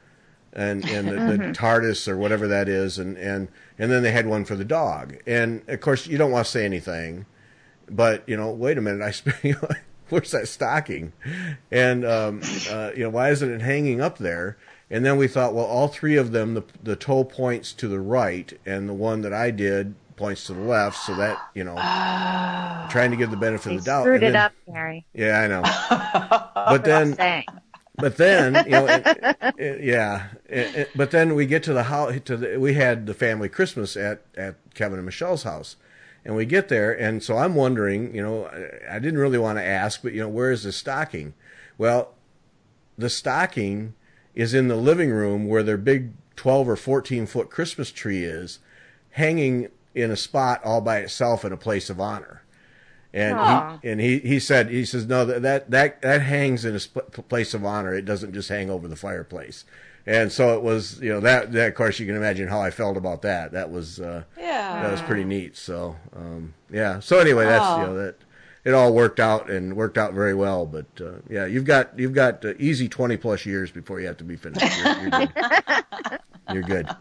and and the, the TARDIS or whatever that is. And, and and then they had one for the dog. And of course, you don't want to say anything, but you know, wait a minute, I sp- you know, where's that stocking? And um, uh, you know, why isn't it hanging up there? And then we thought, well, all three of them, the the toe points to the right, and the one that I did points to the left, so that, you know, oh, trying to give the benefit they of the doubt. Screwed and it then, up, Gary. Yeah, I know. But then, but then, you know, it, it, yeah. It, it, but then we get to the house. To the, we had the family Christmas at at Kevin and Michelle's house, and we get there, and so I'm wondering, you know, I didn't really want to ask, but you know, where is the stocking? Well, the stocking is in the living room where their big twelve or fourteen foot Christmas tree is, hanging in a spot all by itself in a place of honor. And Aww. he and he, he said, he says, no, that that that hangs in a sp- place of honor. It doesn't just hang over the fireplace. And so it was, you know, that, that of course you can imagine how I felt about that. That was uh, yeah. that was pretty neat. So um, yeah. So anyway, that's oh. you know that. It all worked out and worked out very well, but uh, yeah, you've got you've got uh, easy twenty plus years before you have to be finished. You're, you're good. You're good.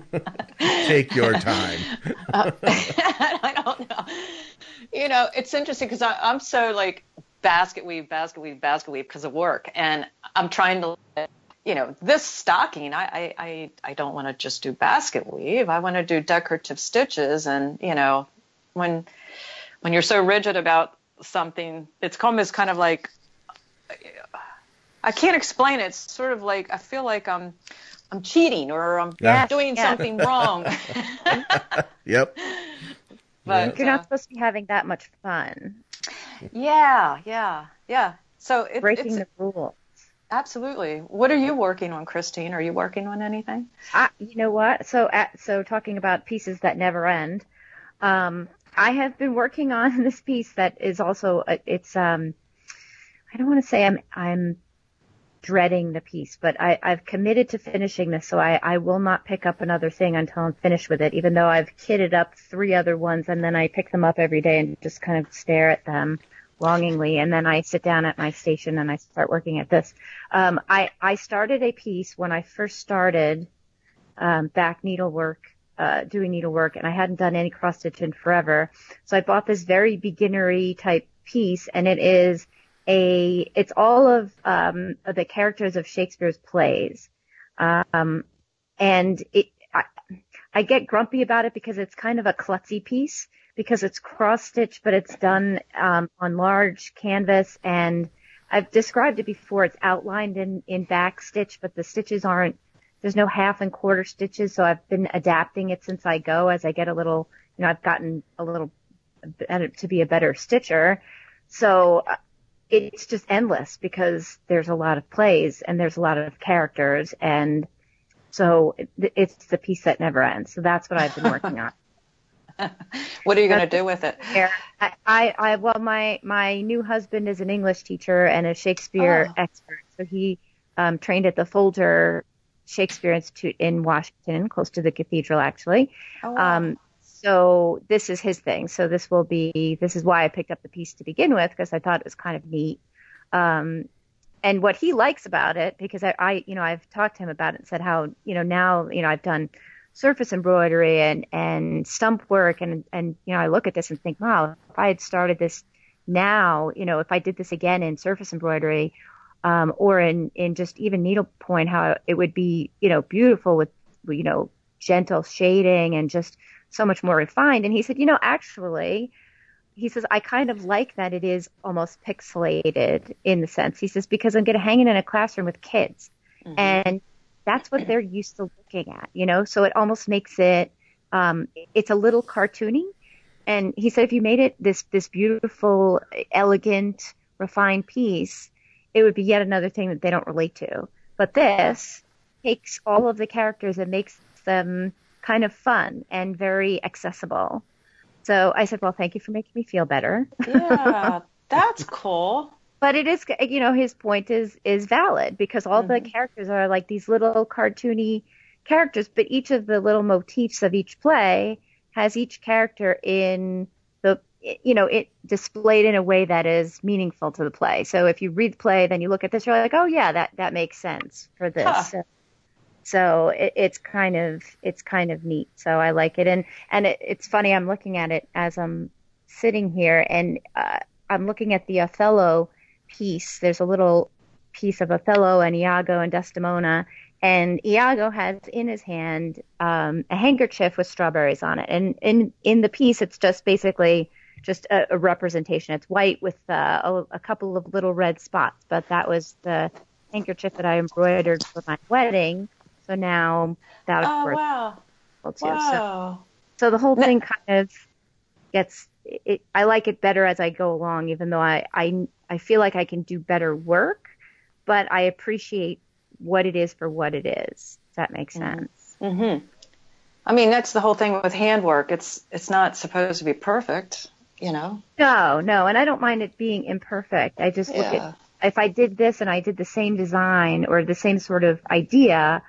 Take your time. uh, I don't know. You know, it's interesting because I'm so like basket weave, basket weave, basket weave because of work, and I'm trying to, you know, this stocking. I I I don't want to just do basket weave. I want to do decorative stitches, and you know, when when you're so rigid about something, it's almost kind of like, I can't explain it. It's sort of like I feel like I'm I'm cheating or I'm yeah. doing yeah. something wrong. Yep. But you're not uh, supposed to be having that much fun. Yeah, yeah, yeah. So it, breaking it's, the rules. Absolutely. What are you working on, Christine? Are you working on anything? I, you know what? So at, so talking about pieces that never end. Um, I have been working on this piece that is also, it's, um, I don't want to say I'm I'm dreading the piece, but I, I've committed to finishing this, so I, I will not pick up another thing until I'm finished with it, even though I've kitted up three other ones, and then I pick them up every day and just kind of stare at them longingly, and then I sit down at my station and I start working at this. Um, I, I started a piece when I first started um, back needlework, uh, doing needlework, and I hadn't done any cross stitch in forever, so I bought this very beginnery type piece, and it is a, it's all of, um, the characters of Shakespeare's plays. Um, and it, I, I get grumpy about it because it's kind of a klutzy piece because it's cross stitch, but it's done, um, on large canvas, and I've described it before. It's outlined in, in back stitch, but the stitches aren't, there's no half and quarter stitches. So I've been adapting it since I go as I get a little, you know, I've gotten a little better to be a better stitcher. So, it's just endless because there's a lot of plays and there's a lot of characters, and so it's the piece that never ends. So that's what I've been working on. What are you going to do with it? I, I, I, well, my, my new husband is an English teacher and a Shakespeare oh. expert. So he um, trained at the Folger Shakespeare Institute in Washington, close to the cathedral, actually. Oh, wow. Um, So this is his thing. So this will be, this is why I picked up the piece to begin with, because I thought it was kind of neat. Um, and what he likes about it, because I, I, you know, I've talked to him about it and said how, you know, now, you know, I've done surface embroidery and, and stump work. And, and, you know, I look at this and think, wow, if I had started this now, you know, if I did this again in surface embroidery, um, or in, in just even needlepoint, how it would be, you know, beautiful with, you know, gentle shading and just so much more refined. And he said, you know, actually, he says, I kind of like that it is almost pixelated in the sense. He says, because I'm going to hang it in a classroom with kids. Mm-hmm. And that's what they're used to looking at, you know, so it almost makes it, um, it's a little cartoony. And he said, if you made it this, this beautiful, elegant, refined piece, it would be yet another thing that they don't relate to. But this takes all of the characters and makes them kind of fun and very accessible. So I said, well, thank you for making me feel better. Yeah, that's cool. But it is, you know, his point is, is valid because all mm-hmm. the characters are like these little cartoony characters, but each of the little motifs of each play has each character in the, you know, it displayed in a way that is meaningful to the play. So if you read the play, then you look at this, you're like, oh yeah, that, that makes sense for this. Huh. So, So it, it's kind of, it's kind of neat. So I like it. And, and it, it's funny. I'm looking at it as I'm sitting here and, uh, I'm looking at the Othello piece. There's a little piece of Othello and Iago and Desdemona, and Iago has in his hand, um, a handkerchief with strawberries on it. And in, in the piece, it's just basically just a, a representation. It's white with, uh, a, a couple of little red spots, but that was the handkerchief that I embroidered for my wedding. So now that oh, was wow. too. Wow. So, so the whole thing kind of gets, it, I like it better as I go along, even though I, I, I feel like I can do better work, but I appreciate what it is for what it is. Does that make sense? Mm-hmm. I mean, that's the whole thing with handwork. It's, it's not supposed to be perfect, you know? No, no. And I don't mind it being imperfect. I just look yeah. at, if I did this and I did the same design or the same sort of idea,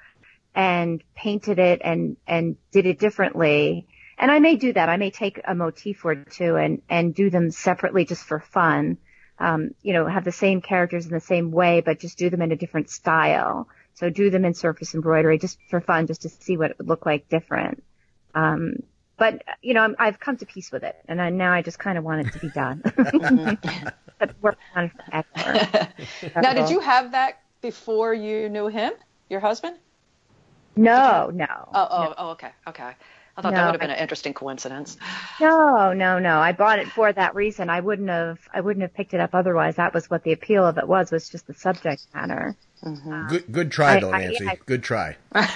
and painted it and, and did it differently. And I may do that. I may take a motif or two and, and do them separately just for fun. Um, you know, have the same characters in the same way, but just do them in a different style. So do them in surface embroidery just for fun, just to see what it would look like different. Um, but, you know, I'm, I've come to peace with it, and I, now I just kind of want it to be done. But working on it forever. Now, did you have that before you knew him, your husband? No, no. Oh, oh, no. oh, okay, okay. I thought No, that would have been I- an interesting coincidence. No, no, no. I bought it for that reason. I wouldn't have, I wouldn't have picked it up otherwise. That was what the appeal of it was, was just the subject matter. Mm-hmm. Good, good try, I- though, I- Nancy. I- Good try.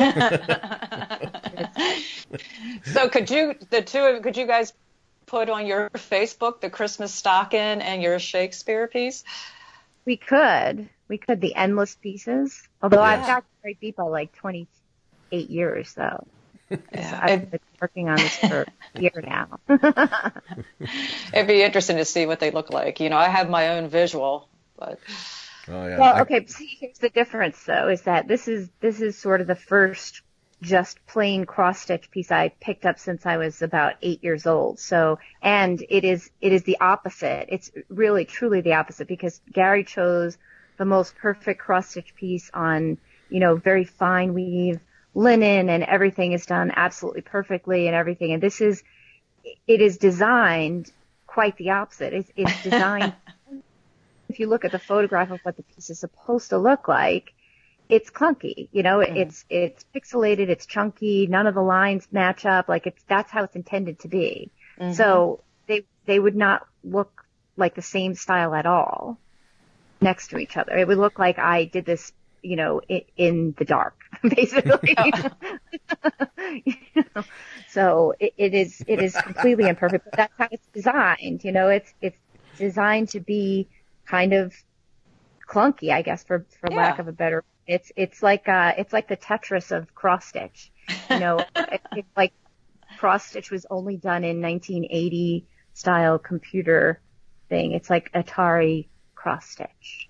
So could you, the two of could you guys put on your Facebook the Christmas stocking and your Shakespeare piece? We could, we could, the endless pieces. Although Yes. I've got Great Beat by like twenty-eight years, though. Yeah, I've it, been working on this for a year now. it'd be interesting to see what they look like. You know, I have my own visual, But Oh yeah. Well, I- okay. See, here's the difference, though, is that this is this is sort of the first just plain cross stitch piece I picked up since I was about eight years old. So, and it is it is the opposite. It's really truly the opposite, because Gary chose the most perfect cross stitch piece on, you know, very fine weave linen, and everything is done absolutely perfectly and everything. And this is it is designed quite the opposite. It's, it's designed. If you look at the photograph of what the piece is supposed to look like, it's clunky. You know, mm. it's it's pixelated, it's chunky, none of the lines match up. Like it's that's how it's intended to be. Mm-hmm. So they they would not look like the same style at all next to each other. It would look like I did this, you know, in, in the dark, basically. You know? So it, it is it is completely imperfect, but that's how it's designed. You know, it's it's designed to be kind of clunky, I guess, for, for yeah. lack of a better. It's it's like uh it's like the Tetris of cross stitch. You know, it, it's like cross stitch was only done in nineteen eighty style computer thing. It's like Atari cross stitch.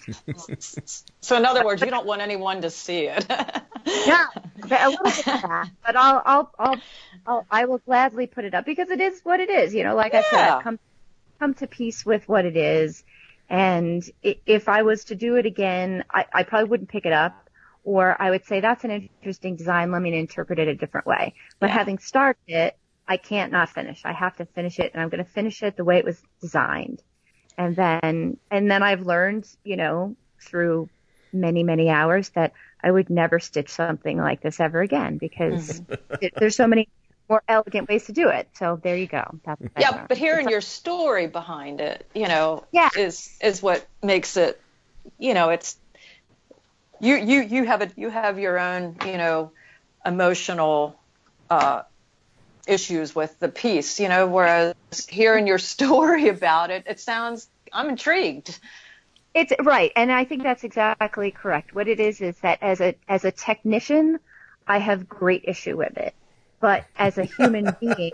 So in other words, you don't want anyone to see it. Yeah, a little bit of that, but I'll I'll I'll, I'll I will gladly put it up, because it is what it is. You know, like yeah. I said, come come to peace with what it is. And if I was to do it again, I, I probably wouldn't pick it up, or I would say that's an interesting design. Let me interpret it a different way. But yeah. having started it, I can't not finish. I have to finish it, and I'm going to finish it the way it was designed. And then, and then I've learned, you know, through many, many hours that I would never stitch something like this ever again, because mm-hmm. it, there's so many more elegant ways to do it. So there you go. That's yeah, but hearing your story behind it, you know, yeah. is is what makes it, you know, it's you you you have a you have your own, you know, emotional uh, issues with the piece, you know, whereas hearing your story about it, it sounds I'm intrigued. It's right, and I think that's exactly correct. What it is is that as a as a technician, I have great issue with it. But as a human being,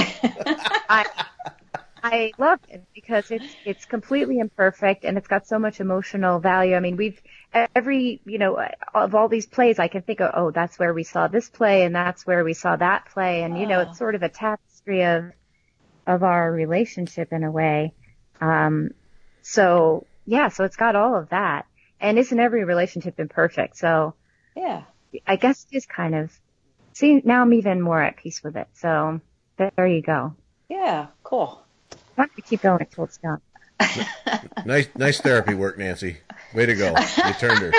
I I love it because it's it's completely imperfect, and it's got so much emotional value. I mean, we've every you know of all these plays, I can think of, oh, that's where we saw this play, and that's where we saw that play, and you know, it's sort of a tapestry of of our relationship in a way. Um, so yeah, so it's got all of that, and isn't every relationship imperfect? So yeah, I guess it is kind of. See, now I'm even more at peace with it. So there you go. Yeah, cool. I want to keep going until it's done. Nice, nice therapy work, Nancy. Way to go. You turned her.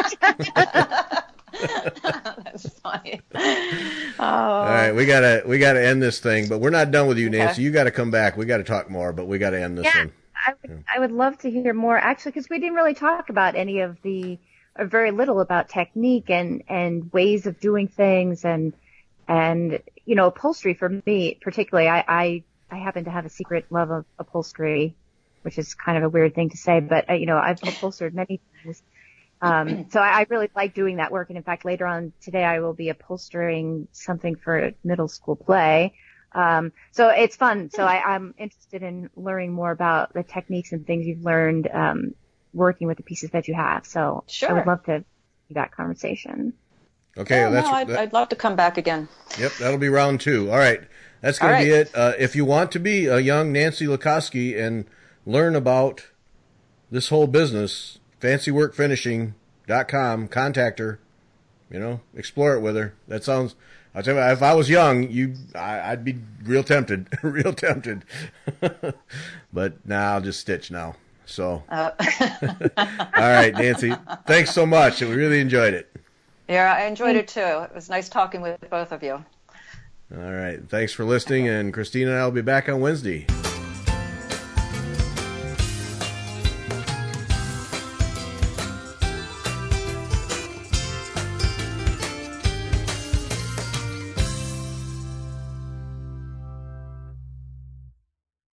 That's funny. Oh. All right, we gotta we gotta end this thing, but we're not done with you, Nancy. Okay. You got to come back. We got to talk more, but we got to end this yeah, one. I would, yeah. I would love to hear more, actually, because we didn't really talk about any of the, or very little about technique and and ways of doing things and. And, you know, upholstery for me, particularly, I, I, I happen to have a secret love of upholstery, which is kind of a weird thing to say, but, uh, you know, I've upholstered many things. Um, so I, I really like doing that work. And in fact, later on today, I will be upholstering something for a middle school play. Um, so it's fun. So I, I'm interested in learning more about the techniques and things you've learned, um, working with the pieces that you have. So sure. I would love to have that conversation. Okay, oh, that's. No, I'd, that, I'd love to come back again. Yep, that'll be round two. All right, that's going All to be right. it. Uh, if you want to be a young Nancy Lukoski and learn about this whole business, fancy work finishing dot com, contact her. You know, explore it with her. That sounds. I'll tell you, if I was young, you, I, I'd be real tempted, real tempted. But now nah, I'll just stitch now. So, uh. All right, Nancy, thanks so much. We really enjoyed it. Yeah, I enjoyed it too. It was nice talking with both of you. All right. Thanks for listening, and Christina and I will be back on Wednesday.